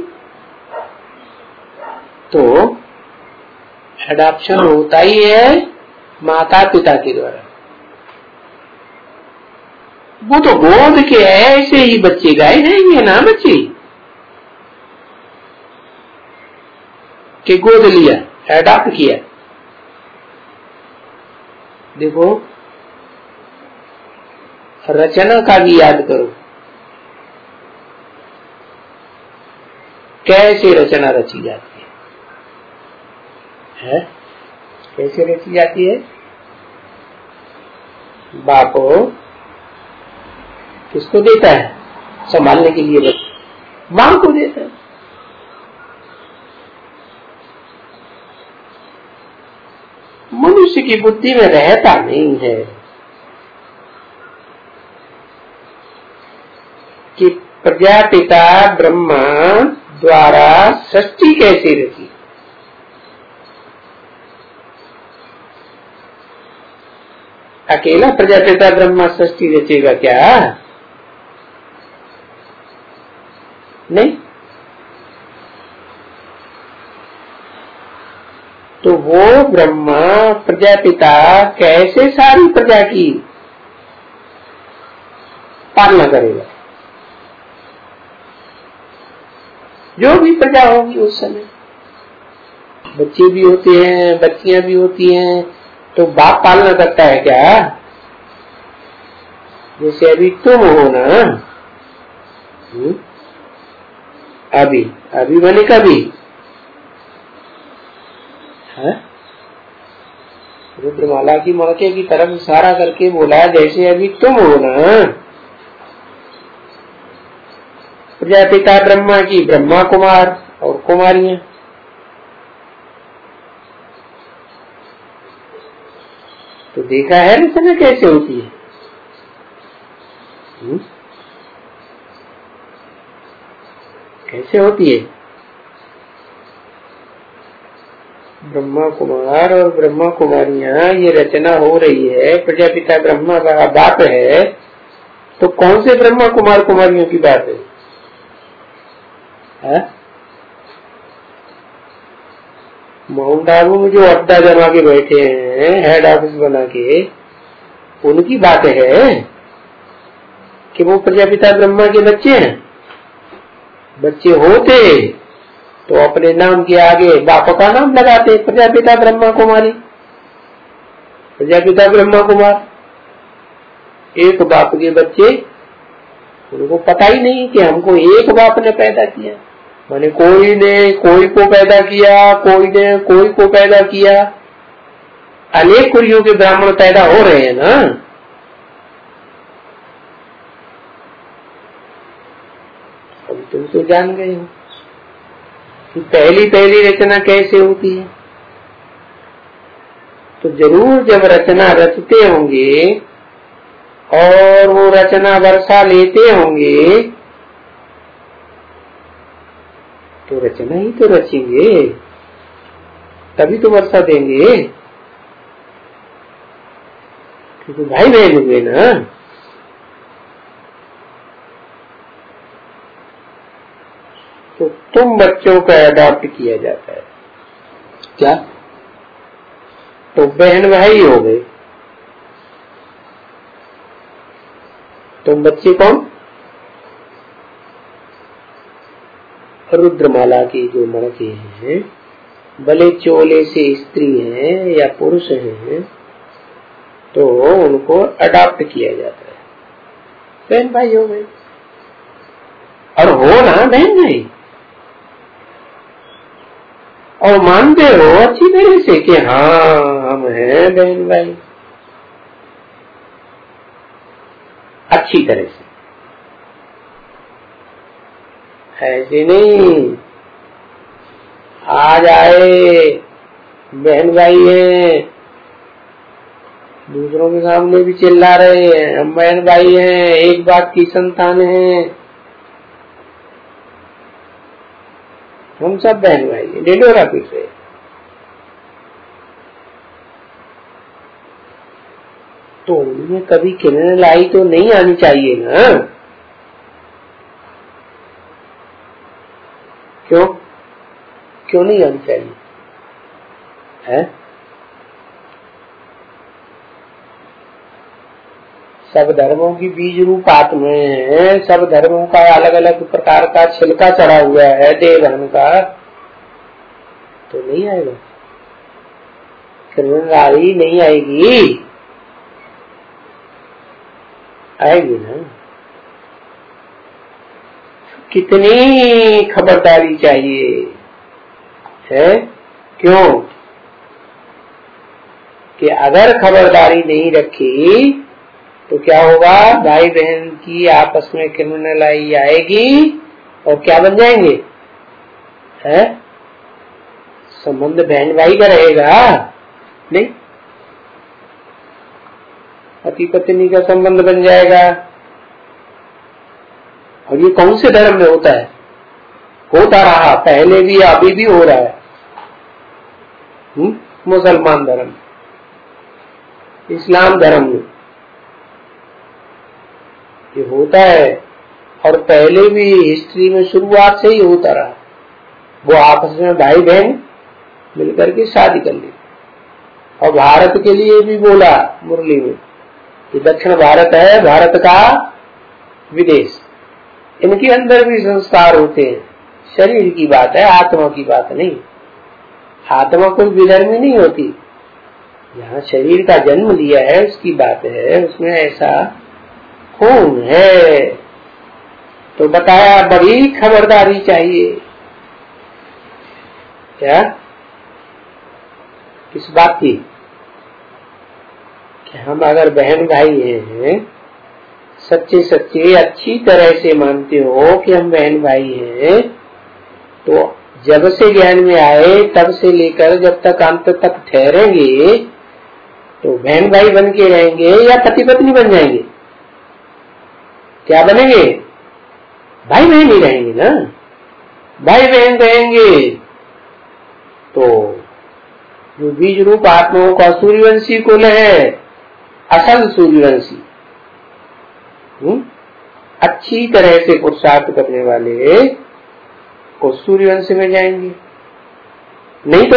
A: तो एडॉप्शन होता ही है माता पिता के द्वारा। वो तो गोद के ऐसे ही बच्चे गाए जाएंगे ना, बच्चे के गोद लिया, एडॉप्ट किया। देखो रचना का भी याद करो, कैसे रचना रची जाती है? कैसे रची जाती है? बाप किसको देता है संभालने के लिए? मां को देता है। मनुष्य की बुद्धि में रहता नहीं है कि प्रजापिता ब्रह्मा द्वारा सृष्टि कैसे रची। अकेला प्रजापिता ब्रह्मा सृष्टि रचेगा क्या? नहीं। तो वो ब्रह्मा प्रजापिता कैसे सारी प्रजा की पालना करेगा? जो भी प्रजा होगी उस समय, बच्चे भी होते हैं, बच्चियां भी होती हैं, तो बाप पालना करता है क्या? जैसे अभी तुम हो ना, अभी बने कभी है? रुद्रमाला की मणके की तरफ इशारा करके बोला, जैसे अभी तुम हो ना, प्रजापिता ब्रह्मा की ब्रह्मा कुमार और कुमारियां। तो देखा है रचना कैसे होती है? कैसे होती है? ब्रह्मा कुमार और ब्रह्मा कुमारियां, ये रचना हो रही है। प्रजापिता ब्रह्मा का बाप है, तो कौन से ब्रह्मा कुमार कुमारियों की बात है? माउंट आबू में जो अड्डा जमा के बैठे हैं, हेड ऑफिस बना के, उनकी बात है कि वो प्रजापिता ब्रह्मा के बच्चे हैं। बच्चे होते तो अपने नाम के आगे बाप का नाम लगाते, प्रजापिता ब्रह्मा कुमारी, प्रजापिता ब्रह्मा कुमार। एक बाप के बच्चे, उनको पता ही नहीं कि हमको एक बाप ने पैदा किया। माने कोई ने कोई को पैदा किया, कोई ने कोई को पैदा किया। अनेक कुरियों के ब्राह्मण पैदा हो रहे हैं ना। अब तुम तो जान गए हो कि पहली रचना कैसे होती है। तो जरूर जब रचना रचते होंगे और वो रचना वर्षा लेते होंगे, तो रचना ही तो रचेंगे। तभी तो वर्षा देंगे, क्योंकि भाई बहन हुए ना। तो तुम बच्चों का अडॉप्ट किया जाता है क्या, तो बहन भाई हो गए। तुम बच्चे कौन, रुद्रमाला की जो मणके हैं, भले चोले से स्त्री हैं या पुरुष हैं, तो उनको अडॉप्ट किया जाता है, बहन भाई हो गए। और हो ना बहन भाई, और मानते हो अच्छी तरह से कि हाँ हम हैं बहन भाई, अच्छी तरह से। ऐसे नहीं आज आए बहन भाई हैं, दूसरों के सामने भी चिल्ला रहे हैं हम बहन भाई हैं, एक बाप की संतान हैं, हम सब बहन भाई हैं, डेडोरा पीट रहे। तो उनमें कभी किरण लाई तो नहीं आनी चाहिए ना, क्यों नहीं आनी चाहिए है? सब धर्मों की बीज रूप आत्माएं हैं, सब धर्मों का अलग अलग प्रकार का छिलका चढ़ा हुआ है देह धर्म का, तो नहीं आएगा, किरणकारी नहीं आएगी, आएगी ना। कितनी खबरदारी चाहिए है, क्यों कि अगर खबरदारी नहीं रखी तो क्या होगा, भाई बहन की आपस में क्रिमिनलाई आएगी और क्या बन जाएंगे है, संबंध बहन भाई का रहेगा नहीं, पति पत्नी का संबंध बन जाएगा। और ये कौन से धर्म में होता है, होता रहा पहले भी अभी भी हो रहा है, मुसलमान धर्म, इस्लाम धर्म में ये होता है, और पहले भी हिस्ट्री में शुरुआत से ही होता रहा, वो आपस में भाई बहन मिलकर के शादी कर ली। और भारत के लिए भी बोला मुरली में कि दक्षिण भारत है भारत का विदेश, इनके अंदर भी संस्कार होते हैं, शरीर की बात है, आत्मा की बात नहीं। आत्मा कोई विधर्मी नहीं होती, यहाँ शरीर का जन्म लिया है उसकी बात है, उसमें ऐसा खून है। तो बताया बड़ी खबरदारी चाहिए, क्या किस बात की, कि हम अगर बहन भाई हैं, सच्चे सच्चे अच्छी तरह से मानते हो कि हम बहन भाई हैं, तो जब से ज्ञान में आए तब से लेकर जब तक अंत तक ठहरेंगे तो बहन भाई बन के रहेंगे या पति पत्नी बन जाएंगे, क्या बनेंगे, भाई बहन ही रहेंगे ना, भाई बहन रहेंगे। तो जो बीज रूप आत्माओं का सूर्यवंशी कुल है, असल सूर्यवंशी, अच्छी तरह से पुरुषार्थ करने वाले को सूर्यवंश में जाएंगे, नहीं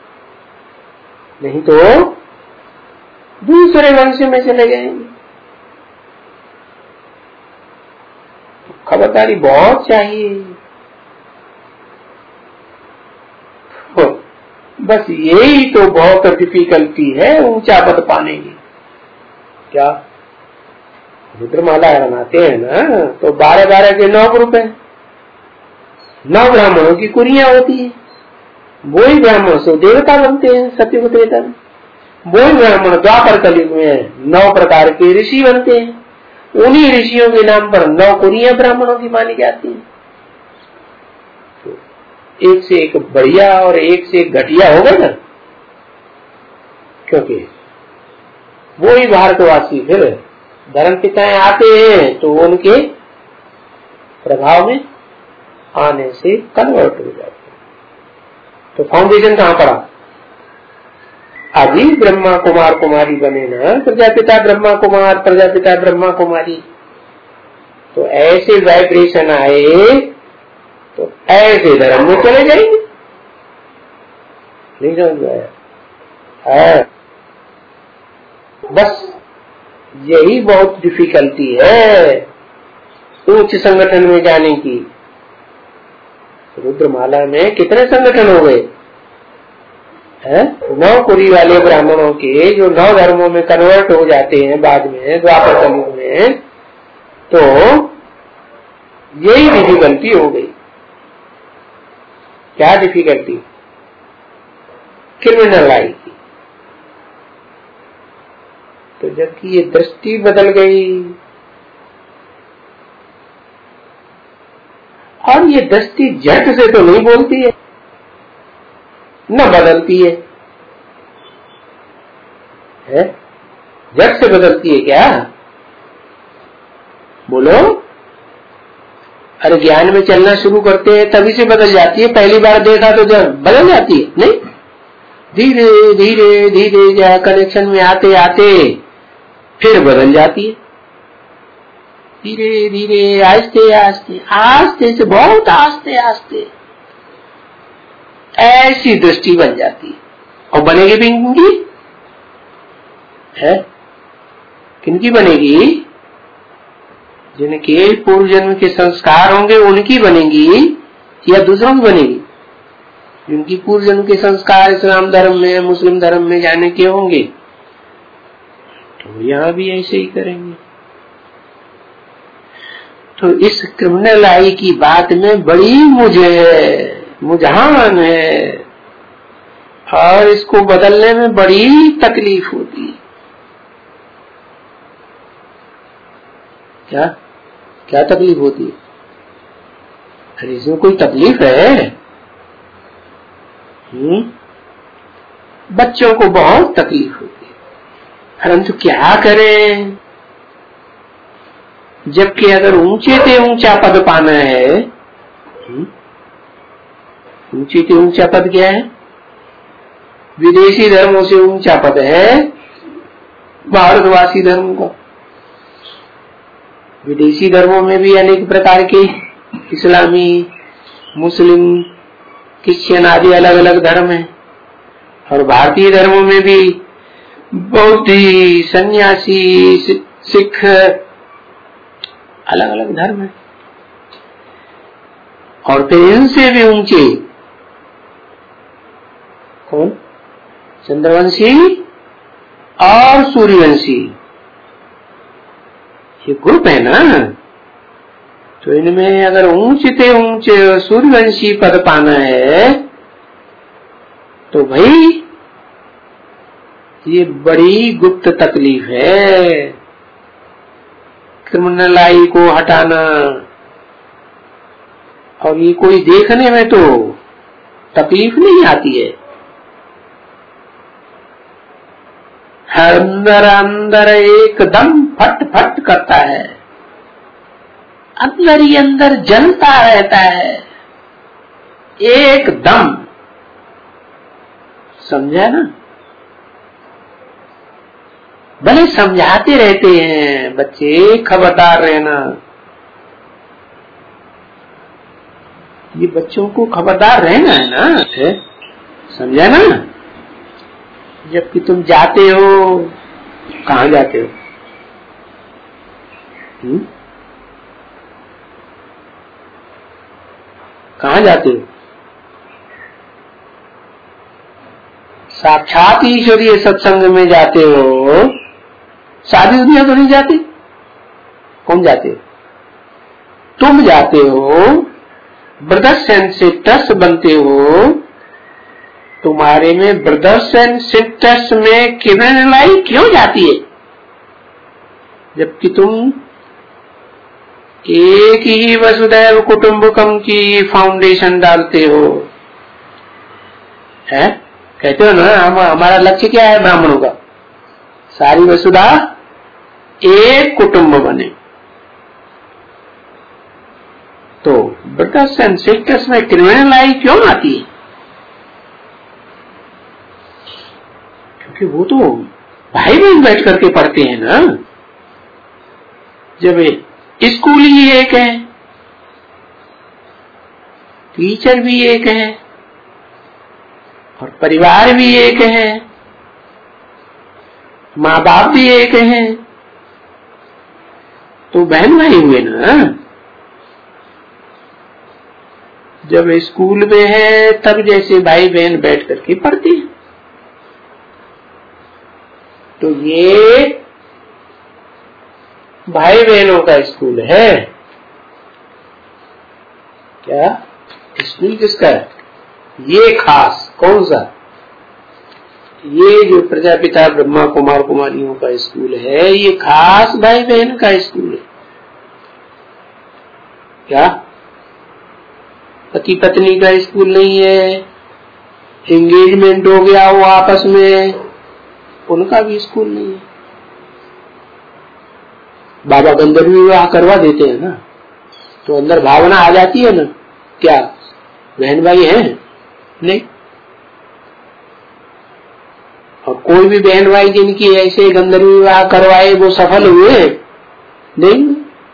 A: तो दूसरे वंश में चले जाएंगे। खबरदारी बहुत चाहिए, बस यही तो बहुत डिफिकल्टी है ऊंचा पद पाने की। क्या रुद्रमाला बनाते हैं ना, तो 12-12 के 9 ग्रुप है, 9 ब्राह्मणों की कुरियां होती है, वही ब्राह्मण से देवता बनते हैं सत्युग त्रेता में, वही ब्राह्मण द्वापर कलयुग में 9 प्रकार के ऋषि बनते हैं, उन्हीं ऋषियों के नाम पर 9 कुरियां ब्राह्मणों की मानी जाती हैं। तो एक से एक बढ़िया और एक से एक घटिया हो गए ना, क्योंकि वो ही भारतवासी फिर धर्म पिताएं आते हैं तो उनके प्रभाव में आने से कन्वर्ट हो जाते हैं। तो फाउंडेशन कहाँ पड़ा, अभी ब्रह्मा कुमार कुमारी बने ना, प्रजापिता ब्रह्मा कुमार, प्रजापिता ब्रह्मा कुमारी। तो ऐसे वाइब्रेशन आए तो ऐसे धर्म में चले जाएंगे। नहीं समझ में आया? बस यही बहुत डिफिकल्टी है उच्च संगठन में जाने की। रुद्रमाला में कितने संगठन हो गए हैं? 9 कुरी वाले ब्राह्मणों के जो 9 धर्मों में कन्वर्ट हो जाते हैं बाद में द्वापर कलयुग में, तो यही डिफिकल्टी हो गई। क्या डिफिकल्टी? क्रिमिनल आई की। तो जबकि ये दृष्टि बदल गई, और ये दृष्टि झट से तो नहीं बोलती है, न बदलती है, झट से बदलती है क्या? बोलो। अरे ज्ञान में चलना शुरू करते हैं तभी से बदल जाती है। पहली बार देखा तो जब बदल जाती है नहीं, धीरे धीरे धीरे कनेक्शन में आते आते फिर बदल जाती है। धीरे धीरे आस्ते आस्ते आस्ते से बहुत आस्ते आस्ते ऐसी दृष्टि बन जाती है। और बनेगी भी किनकी है? किनकी बनेगी? जिनके पूर्व जन्म के संस्कार होंगे उनकी बनेगी या दूसरों की बनेगी? जिनकी पूर्व जन्म के संस्कार इस्लाम धर्म में मुस्लिम धर्म में जाने के होंगे तो यहाँ भी ऐसे ही करेंगे। तो इस क्रिमिनल आई की बात में बड़ी मुझान है और इसको बदलने में बड़ी तकलीफ होती है। क्या क्या तकलीफ होती है? अरे इसमें कोई तकलीफ है? बच्चों को बहुत तकलीफ होती है, परंतु क्या करें? जबकि अगर ऊंचे से ऊंचा पद पाना है, ऊंचे से ऊंचा पद क्या है? विदेशी धर्मों से ऊंचा पद है भारतवासी धर्म का। विदेशी धर्मों में भी अनेक प्रकार के इस्लामी, मुस्लिम, क्रिश्चियन आदि अलग अलग धर्म है, और भारतीय धर्मों में भी बौद्धी, सन्यासी, सिख, अलग अलग धर्म है। और फिर इनसे भी ऊंचे कौन? चंद्रवंशी और सूर्यवंशी, ये ग्रुप है ना। तो इनमें अगर ऊंचे से ऊंचे सूर्यवंशी पद पाना है तो भाई ये बड़ी गुप्त तकलीफ है। क्रिमिनल आई को हटाना, और ये कोई देखने में तो तकलीफ नहीं आती है, अंदर अंदर एकदम फट फट करता है, अंदर ही अंदर जलता रहता है एकदम। समझा ना? भले समझाते रहते हैं बच्चे खबरदार रहना, ये बच्चों को खबरदार रहना है ना, समझा ना? जबकि तुम जाते हो, कहाँ जाते हो? कहाँ जाते हो? साक्षात ईश्वरीय सत्संग में जाते हो, शादी दुनिया तो नहीं जाती। कौन जाते हो? तुम जाते हो, ब्रदर्स एंड सिस्टर्स बनते हो। तुम्हारे में ब्रदर्स एंड सिस्टर्स में क्रिमिनल क्यों जाती है? जबकि तुम एक ही वसुधैव कुटुंबकम की फाउंडेशन डालते हो, है? कहते हो ना, हमारा लक्ष्य क्या है ब्राह्मणों का? सारी वसुधा एक कुटुंब बने। तो ब्रदर्स एंड सिस्टर्स में क्रिमिनल क्यों आती है? क्योंकि वो तो भाई बहन बैठ करके पढ़ते हैं ना। जब स्कूल ही एक है, टीचर भी एक है और परिवार भी एक है, माँ बाप भी एक है, तो बहन भाई हुए ना। जब स्कूल में है तब जैसे भाई बहन बैठ करके पढ़ते हैं, तो ये भाई बहनों का स्कूल है। क्या स्कूल किसका है? ये खास कौन सा? ये जो प्रजापिता ब्रह्मा कुमार कुमारियों का स्कूल है, ये खास भाई बहन का स्कूल है। क्या पति पत्नी का स्कूल नहीं है, एंगेजमेंट हो गया हो आपस में, उनका भी स्कूल नहीं है। बाबा गंधर्व विवाह करवा देते हैं ना, तो अंदर भावना आ जाती है ना, क्या बहन भाई हैं? नहीं। और कोई भी बहन भाई जिनकी ऐसे गंधर्व विवाह करवाए वो सफल हुए? नहीं।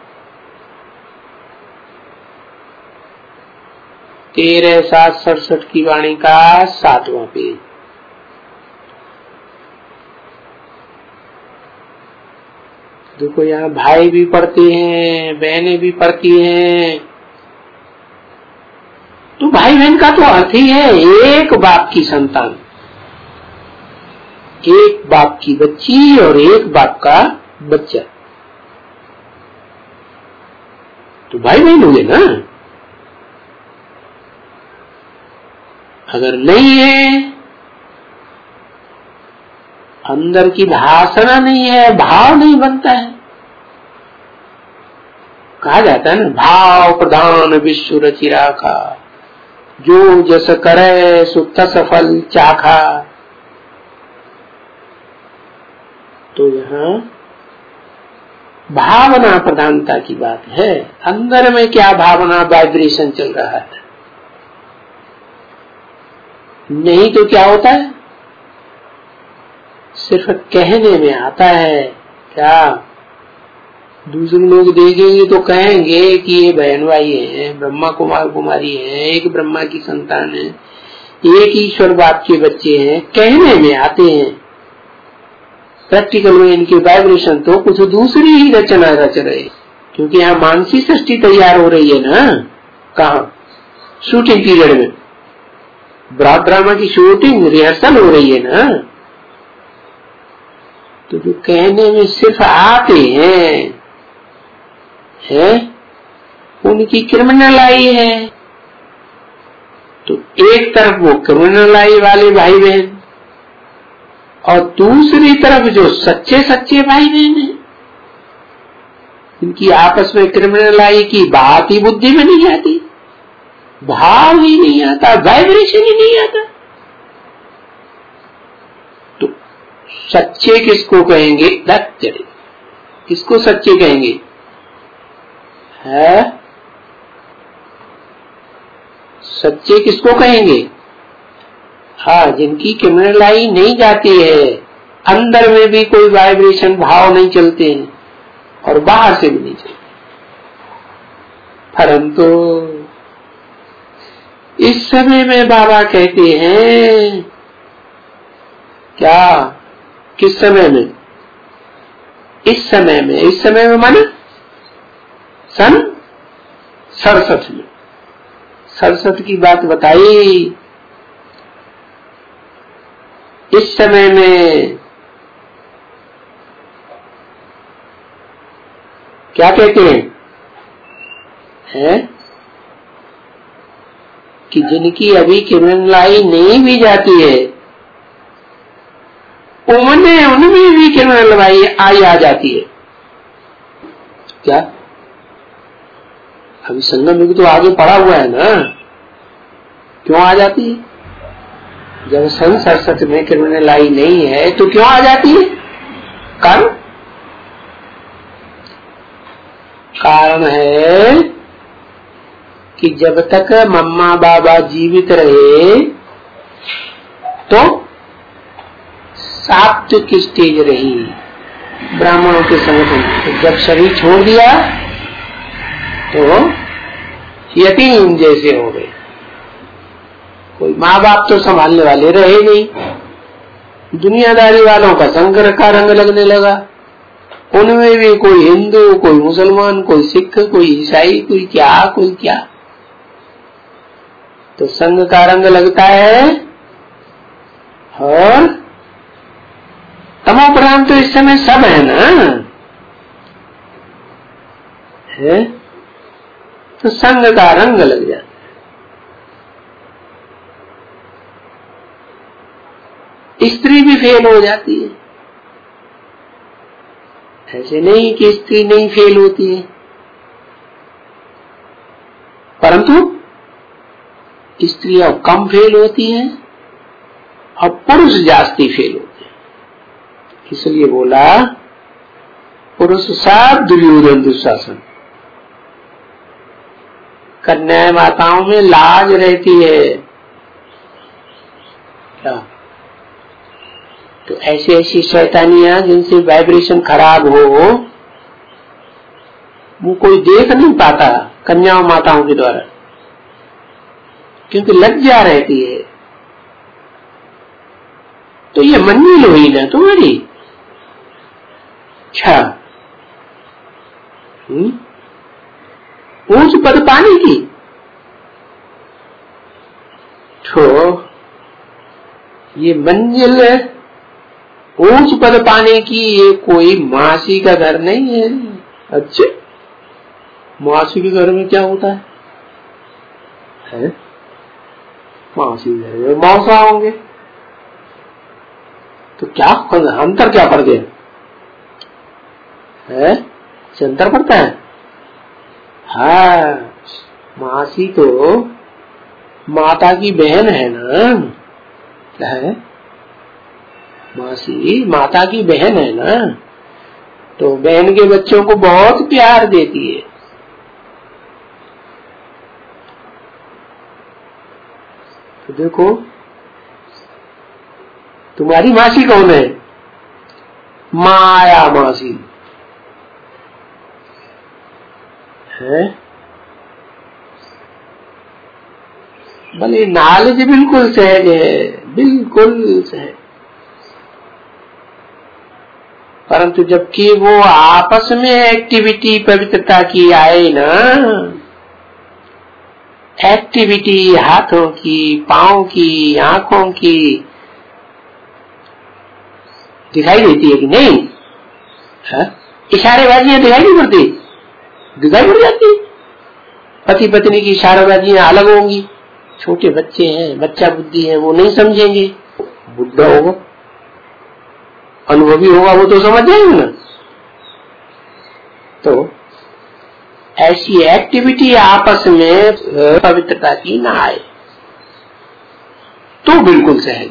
A: 13/7/67 की वाणी का 7वां पेज। देखो यहाँ भाई भी पढ़ते हैं, बहनें भी पढ़ती हैं। तो भाई बहन का तो अर्थ ही है एक बाप की संतान, एक बाप की बच्ची और एक बाप का बच्चा, तो भाई बहन हुए ना। अगर नहीं है, अंदर की भाषणा नहीं है, भाव नहीं बनता है। कहा जाता है ना, भाव प्रधान विश्व रचि राखा, जो जस करे सो तस फल चाखा। तो यहाँ भावना प्रधानता की बात है। अंदर में क्या भावना वाइब्रेशन चल रहा है, नहीं तो क्या होता है, सिर्फ कहने में आता है। क्या दूसरे लोग देखेंगे तो कहेंगे कि ये बहन भाई हैं, ब्रह्मा कुमार कुमारी हैं, एक ब्रह्मा की संतान है, एक ईश्वर बाप के बच्चे हैं, कहने में आते हैं। प्रैक्टिकल में इनकी वाइब्रेशन तो कुछ दूसरी ही रचना रच रहे, क्योंकि यहाँ मानसिक सृष्टि तैयार हो रही है ना। कहा? शूटिंग पीरियड में ब्रॉड ड्रामा की शूटिंग रिहर्सल हो रही है ना। तो जो कहने में सिर्फ आते हैं है, उनकी क्रिमिनल आई है। तो एक तरफ वो क्रिमिनल आई वाले भाई बहन और दूसरी तरफ जो सच्चे सच्चे भाई बहन है, इनकी आपस में क्रिमिनल आई की बात ही बुद्धि में नहीं आती, भाव ही नहीं आता, वाइब्रेशन ही नहीं आता। तो सच्चे किसको कहेंगे? दत्त। किसको सच्चे कहेंगे? है सच्चे किसको कहेंगे? हाँ, जिनकी क्रिमिनलाई नहीं जाती है, अंदर में भी कोई वाइब्रेशन भाव नहीं चलते हैं और बाहर से भी नहीं चलते। परंतु इस समय में बाबा कहते हैं, क्या किस समय में? इस समय में। इस समय में माने सन 67 में। 67 की बात बताई। इस समय में क्या कहते हैं? है कि जिनकी अभी क्रिमिनलाई नहीं भी जाती है, उनमें भी क्रिमिनलाई आ जाती है। क्या अभी संगम में भी तो आगे पड़ा हुआ है ना, क्यों आ जाती है? जब सन 67 में क्रिमिनलाई नहीं है तो क्यों आ जाती है? कारण है कि जब तक मम्मा बाबा जीवित रहे तो समाप्त की स्टेज रही ब्राह्मणों के संगठन। तो जब शरीर छोड़ दिया तो यतीम जैसे हो गए, कोई माँ बाप तो संभालने वाले रहे नहीं, दुनियादारी वालों का संकर का रंग लगने लगा। उनमें भी कोई हिंदू, कोई मुसलमान, कोई सिख, कोई ईसाई, कोई क्या। तो संघ का रंग लगता है। और तमो प्रधान तो इस समय सब है ना, है तो संघ का रंग लग जाता है। स्त्री भी फेल हो जाती है, ऐसे नहीं कि स्त्री नहीं फेल होती है, परंतु स्त्रियां कम फेल होती हैं और पुरुष जास्ती फेल होते हैं। इसलिए बोला पुरुष सब दुर्योधन दुशासन। कन्या माताओं में लाज रहती है क्या? तो ऐसी शैतानियां जिनसे वाइब्रेशन खराब हो वो कोई देख नहीं पाता कन्या माताओं के द्वारा, क्योंकि लज्जा रहती है। तो ये मंजिल हुई ना तुम्हारी, अच्छा ऊंच पद पाने की। तो ये मंजिल ऊंच पद पाने की ये कोई मासी का घर नहीं है। अच्छा, मासी के घर में क्या होता है? मासी घर में मौसा होंगे, तो क्या अंतर क्या पड़ गया है? अंतर पड़ता है। हाँ, मासी तो माता की बहन है ना, क्या है? मासी माता की बहन है ना, तो बहन के बच्चों को बहुत प्यार देती है। तो देखो तुम्हारी मासी कौन है? माया मासी है। भले नॉलेज बिल्कुल सहज है, बिल्कुल सहज, परंतु जबकि वो आपस में एक्टिविटी पवित्रता की आए ना, एक्टिविटी हाथों की, पांव की, आंखों की दिखाई देती है कि नहीं? इशारेबाजियां दिखाई नहीं पड़ती? दिखाई पड़ जाती। पति पत्नी की इशारेबाजियां अलग होंगी। छोटे बच्चे हैं, बच्चा बुद्धि है, वो नहीं समझेंगे। बुद्धा होगा, अनुभवी होगा, वो तो समझ जाएंगे ना। तो ऐसी एक्टिविटी आपस में पवित्रता की ना आए तो बिल्कुल सहज।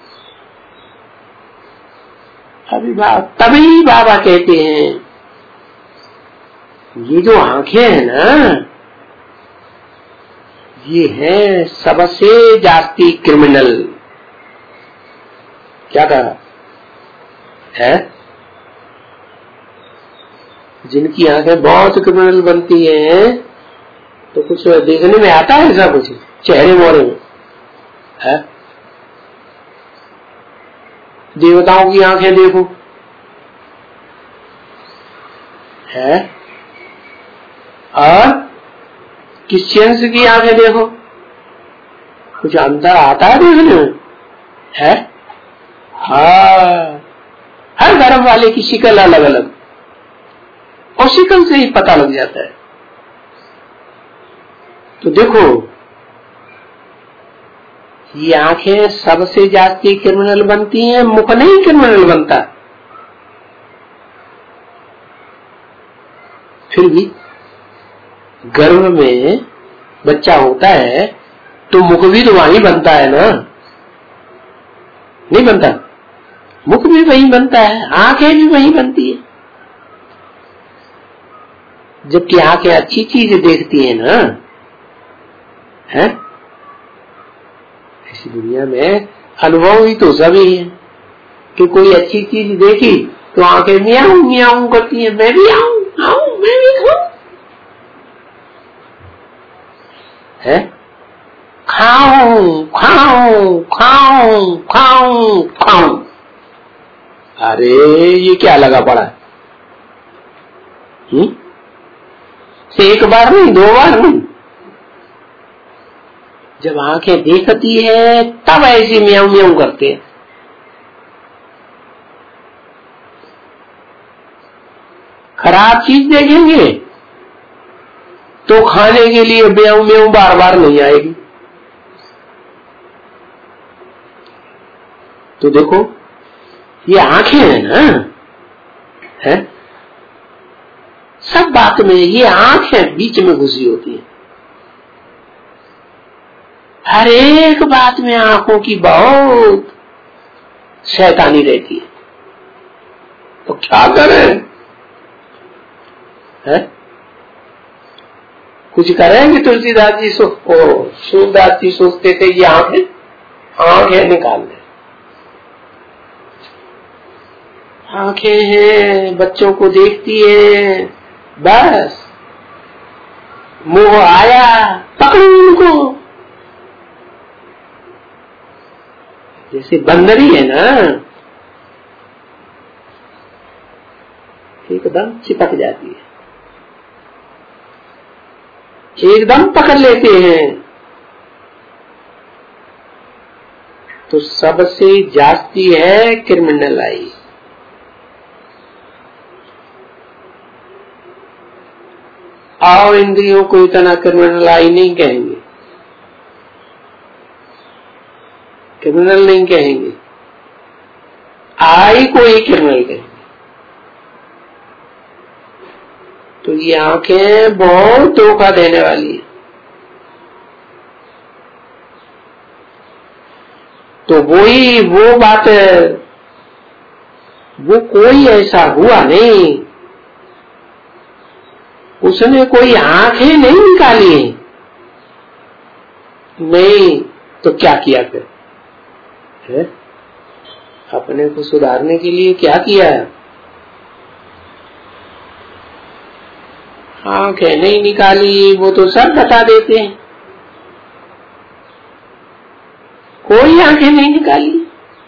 A: तभी बाबा कहते हैं ये जो आंखें हैं ना, ये है सबसे जास्ती क्रिमिनल। क्या कहा है? जिनकी आंखें बहुत क्रिमिनल बनती हैं, तो कुछ देखने में आता है ऐसा कुछ चेहरे मोहरे में है? देवताओं की आंखें देखो है, और क्रिश्चियंस की आंखें देखो, कुछ अंतर आता है देखने में है? हाँ, हर धर्म वाले की शिकल अलग अलग, और शिकल से ही पता लग जाता है। तो देखो ये आंखें सबसे जास्ती क्रिमिनल बनती हैं, मुख नहीं क्रिमिनल बनता। फिर भी गर्भ में बच्चा होता है तो मुख भी तो वहीं बनता है ना, नहीं बनता? मुख भी वहीं बनता है, आंखें भी वहीं बनती है। जबकि आंखें अच्छी चीजें देखती है ना, है? इस दुनिया में अनुभव ही तो सभी है। कि कोई अच्छी चीज देखी तो आंखें मियाऊं मियाऊं करती है, मैं भी आऊं आऊं मैं भी खाऊं है, खाऊं खाऊं खाऊं खाऊं खाऊं। अरे ये क्या लगा पड़ा है? एक बार नहीं, 2 बार नहीं, जब आंखें देखती है तब ऐसी म्याऊं म्याऊं करते हैं। खराब चीज देखेंगे तो खाने के लिए म्याऊं म्याऊं बार बार नहीं आएगी। तो देखो ये आंखें हैं ना, है सब बात में ये आंखें बीच में घुसी होती है। हर एक बात में आंखों की बहुत शैतानी रहती है। तो क्या करें? है कुछ करेंगे? तुलसीदास जी सूरदास जी सोचते थे ये आंखें निकाल दे। आंखें हैं, बच्चों को देखती है, बस मोह आया पकड़ो उनको। जैसे बंदरी है ना, एकदम चिपक जाती है, एकदम पकड़ लेते हैं। तो सबसे जास्ती है क्रिमिनल आई। और इंद्रियों को इतना क्रिमिनल आई नहीं कहेंगे, क्रिमिनल नहीं कहेंगे, आई को ही क्रिमिनल कहेंगे। तो ये आंखें बहुत धोखा देने वाली है। तो वो बात है, वो कोई ऐसा हुआ नहीं, उसने कोई आंखें नहीं निकाली, नहीं तो क्या किया फिर? है? अपने को सुधारने के लिए क्या किया है? आंखें नहीं निकाली, वो तो सब बता देते हैं। कोई आंखें नहीं निकाली,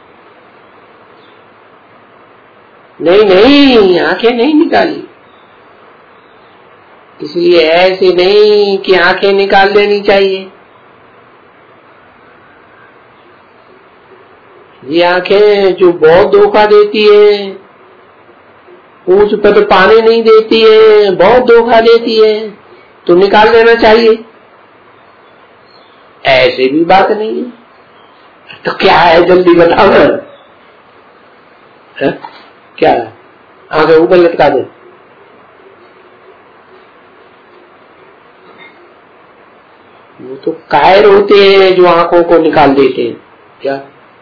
A: नहीं आंखें नहीं निकाली। इसलिए ऐसे नहीं कि आंखें निकाल देनी चाहिए। ये आंखें जो बहुत धोखा देती है, ऊंच पद पाने नहीं देती है, बहुत धोखा देती है, तो निकाल देना चाहिए। ऐसे भी बात नहीं है। तो क्या है जल्दी बताओ ना, क्या है? आंखें ऊपर लटका दे। वो तो कायर होते हैं जो आंखों को निकाल देते हैं। क्या?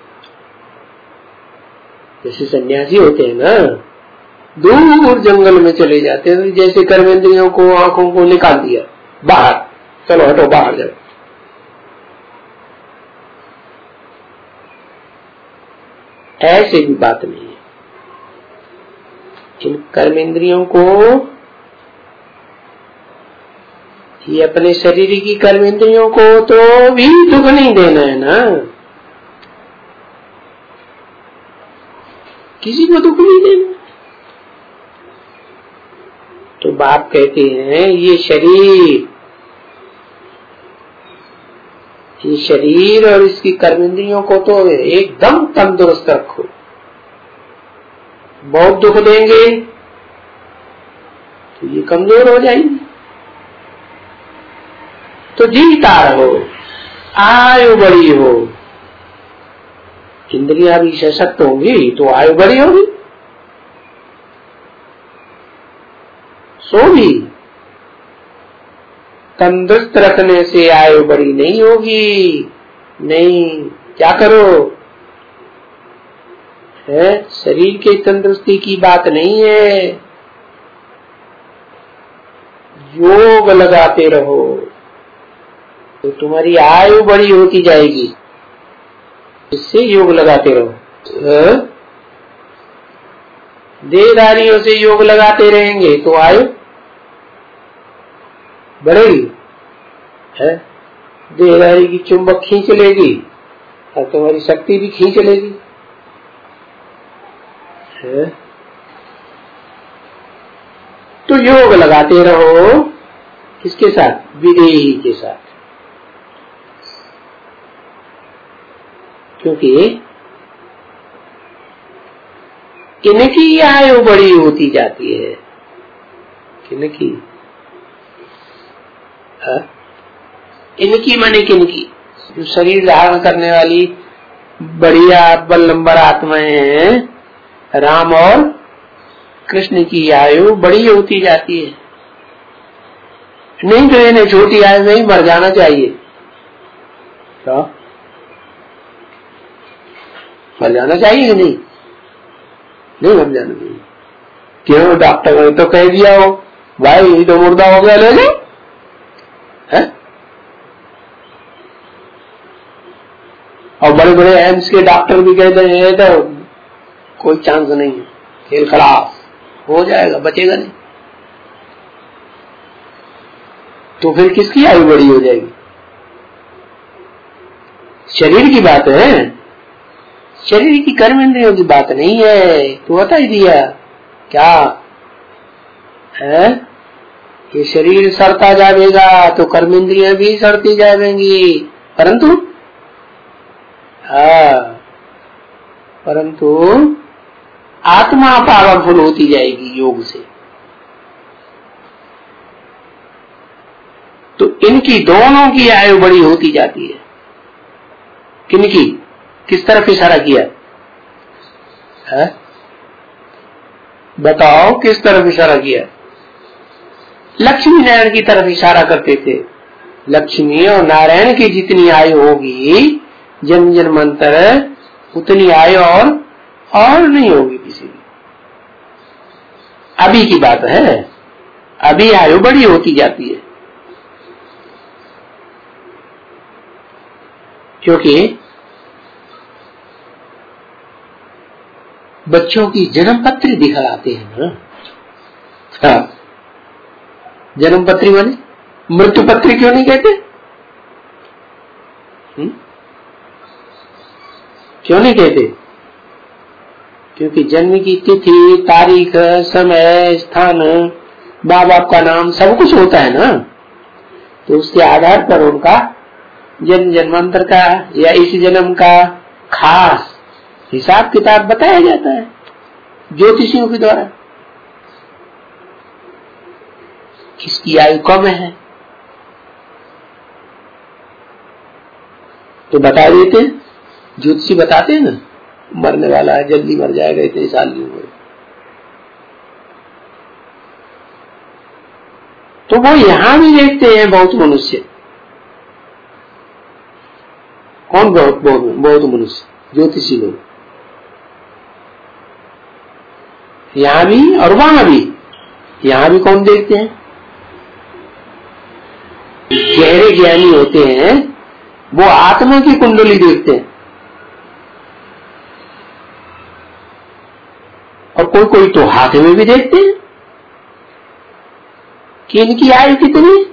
A: जैसे सन्यासी होते हैं ना, दूर जंगल में चले जाते हैं, जैसे कर्मेंद्रियों को आंखों को निकाल दिया, बाहर चलो हटो, बाहर जाओ। ऐसे भी बात नहीं है। इन कर्मेंद्रियों को, ये अपने शरीर की कर्मेंद्रियों को तो भी दुख नहीं देना है ना, किसी को दुख नहीं देना। तो बाप कहते हैं ये शरीर और इसकी कर्मेंद्रियों को तो एकदम तंदुरुस्त रखो। बहुत दुख देंगे तो ये कमजोर हो जाएंगे। तो जीता रहो, आयु बड़ी हो, इंद्रियां भी सशक्त होंगी तो आयु बड़ी होगी। सो भी तंदुरुस्त रखने से आयु बड़ी नहीं होगी। नहीं, क्या करो? है शरीर के तंदुरुस्ती की बात नहीं है, योग लगाते रहो तो तुम्हारी आयु बड़ी होती जाएगी। इससे योग लगाते रहो। देहधारियों से योग लगाते रहेंगे तो आयु बढ़ेगी है। देहधारी की चुंबक खींच लेगी और तुम्हारी शक्ति भी खींच लेगी है। तो योग लगाते रहो किसके साथ? विदेही के साथ। क्योंकि किनकी आयु बड़ी होती जाती है, किनकी इनकी माने किनकी, जो शरीर धारण करने वाली बढ़िया बल्लंबर आत्माएं हैं, राम और कृष्ण की आयु बड़ी होती जाती है। नहीं तो इन्हें छोटी आयु में ही मर जाना चाहिए। क्या मर जाना चाहिए कि नहीं? नहीं मर जाना चाहिए। क्यों? डॉक्टर ने तो कह दिया हो भाई ये तो मुर्दा हो गया, ले लो है? और बड़े बड़े एम्स के डॉक्टर भी कहते हैं तो कोई चांस नहीं है, खेल खराब हो जाएगा, बचेगा नहीं। तो फिर किसकी आयु बड़ी हो जाएगी? शरीर की बात है, शरीर की कर्म इंद्रियों की बात नहीं है। तो बता ही दिया क्या है? ये शरीर सड़ता जाएगा तो कर्म इंद्रियां भी सड़ती जाएंगी, परंतु आत्मा पावरफुल होती जाएगी योग से। तो इनकी दोनों की आयु बड़ी होती जाती है। किनकी? किस तरफ इशारा किया है? बताओ किस तरफ इशारा किया? लक्ष्मी नारायण की तरफ इशारा करते थे। लक्ष्मी और नारायण की जितनी आयु होगी जन्म जन्मांतर उतनी आयु और नहीं होगी किसी की। अभी की बात है, अभी आयु बड़ी होती जाती है। क्योंकि बच्चों की जन्म पत्री दिखलाते हैं ना। हाँ, जन्म पत्री माने मृत्यु पत्री क्यों नहीं कहते? क्यों नहीं कहते? क्योंकि जन्म की तिथि, तारीख, समय, स्थान, माँ बाप का नाम सब कुछ होता है ना। तो उसके आधार पर उनका जन्म जन्मांतर का या इस जन्म का खास हिसाब किताब बताया जाता है ज्योतिषियों के द्वारा। किसकी आयु कम है तो बता देते हैं, ज्योतिषी बताते हैं ना, मरने वाला है, जल्दी मर जाएगा, इतने साल की उम्र। तो वो यहां भी देखते हैं बहुत मनुष्य। कौन? बहुत मनुष्य, ज्योतिषी लोग यहां भी और वहां भी। यहां भी कौन देखते हैं? गहरे ज्ञानी होते हैं वो आत्मा की कुंडली देखते हैं। और कोई कोई तो हाथ में भी देखते हैं कि इनकी आयु कितनी।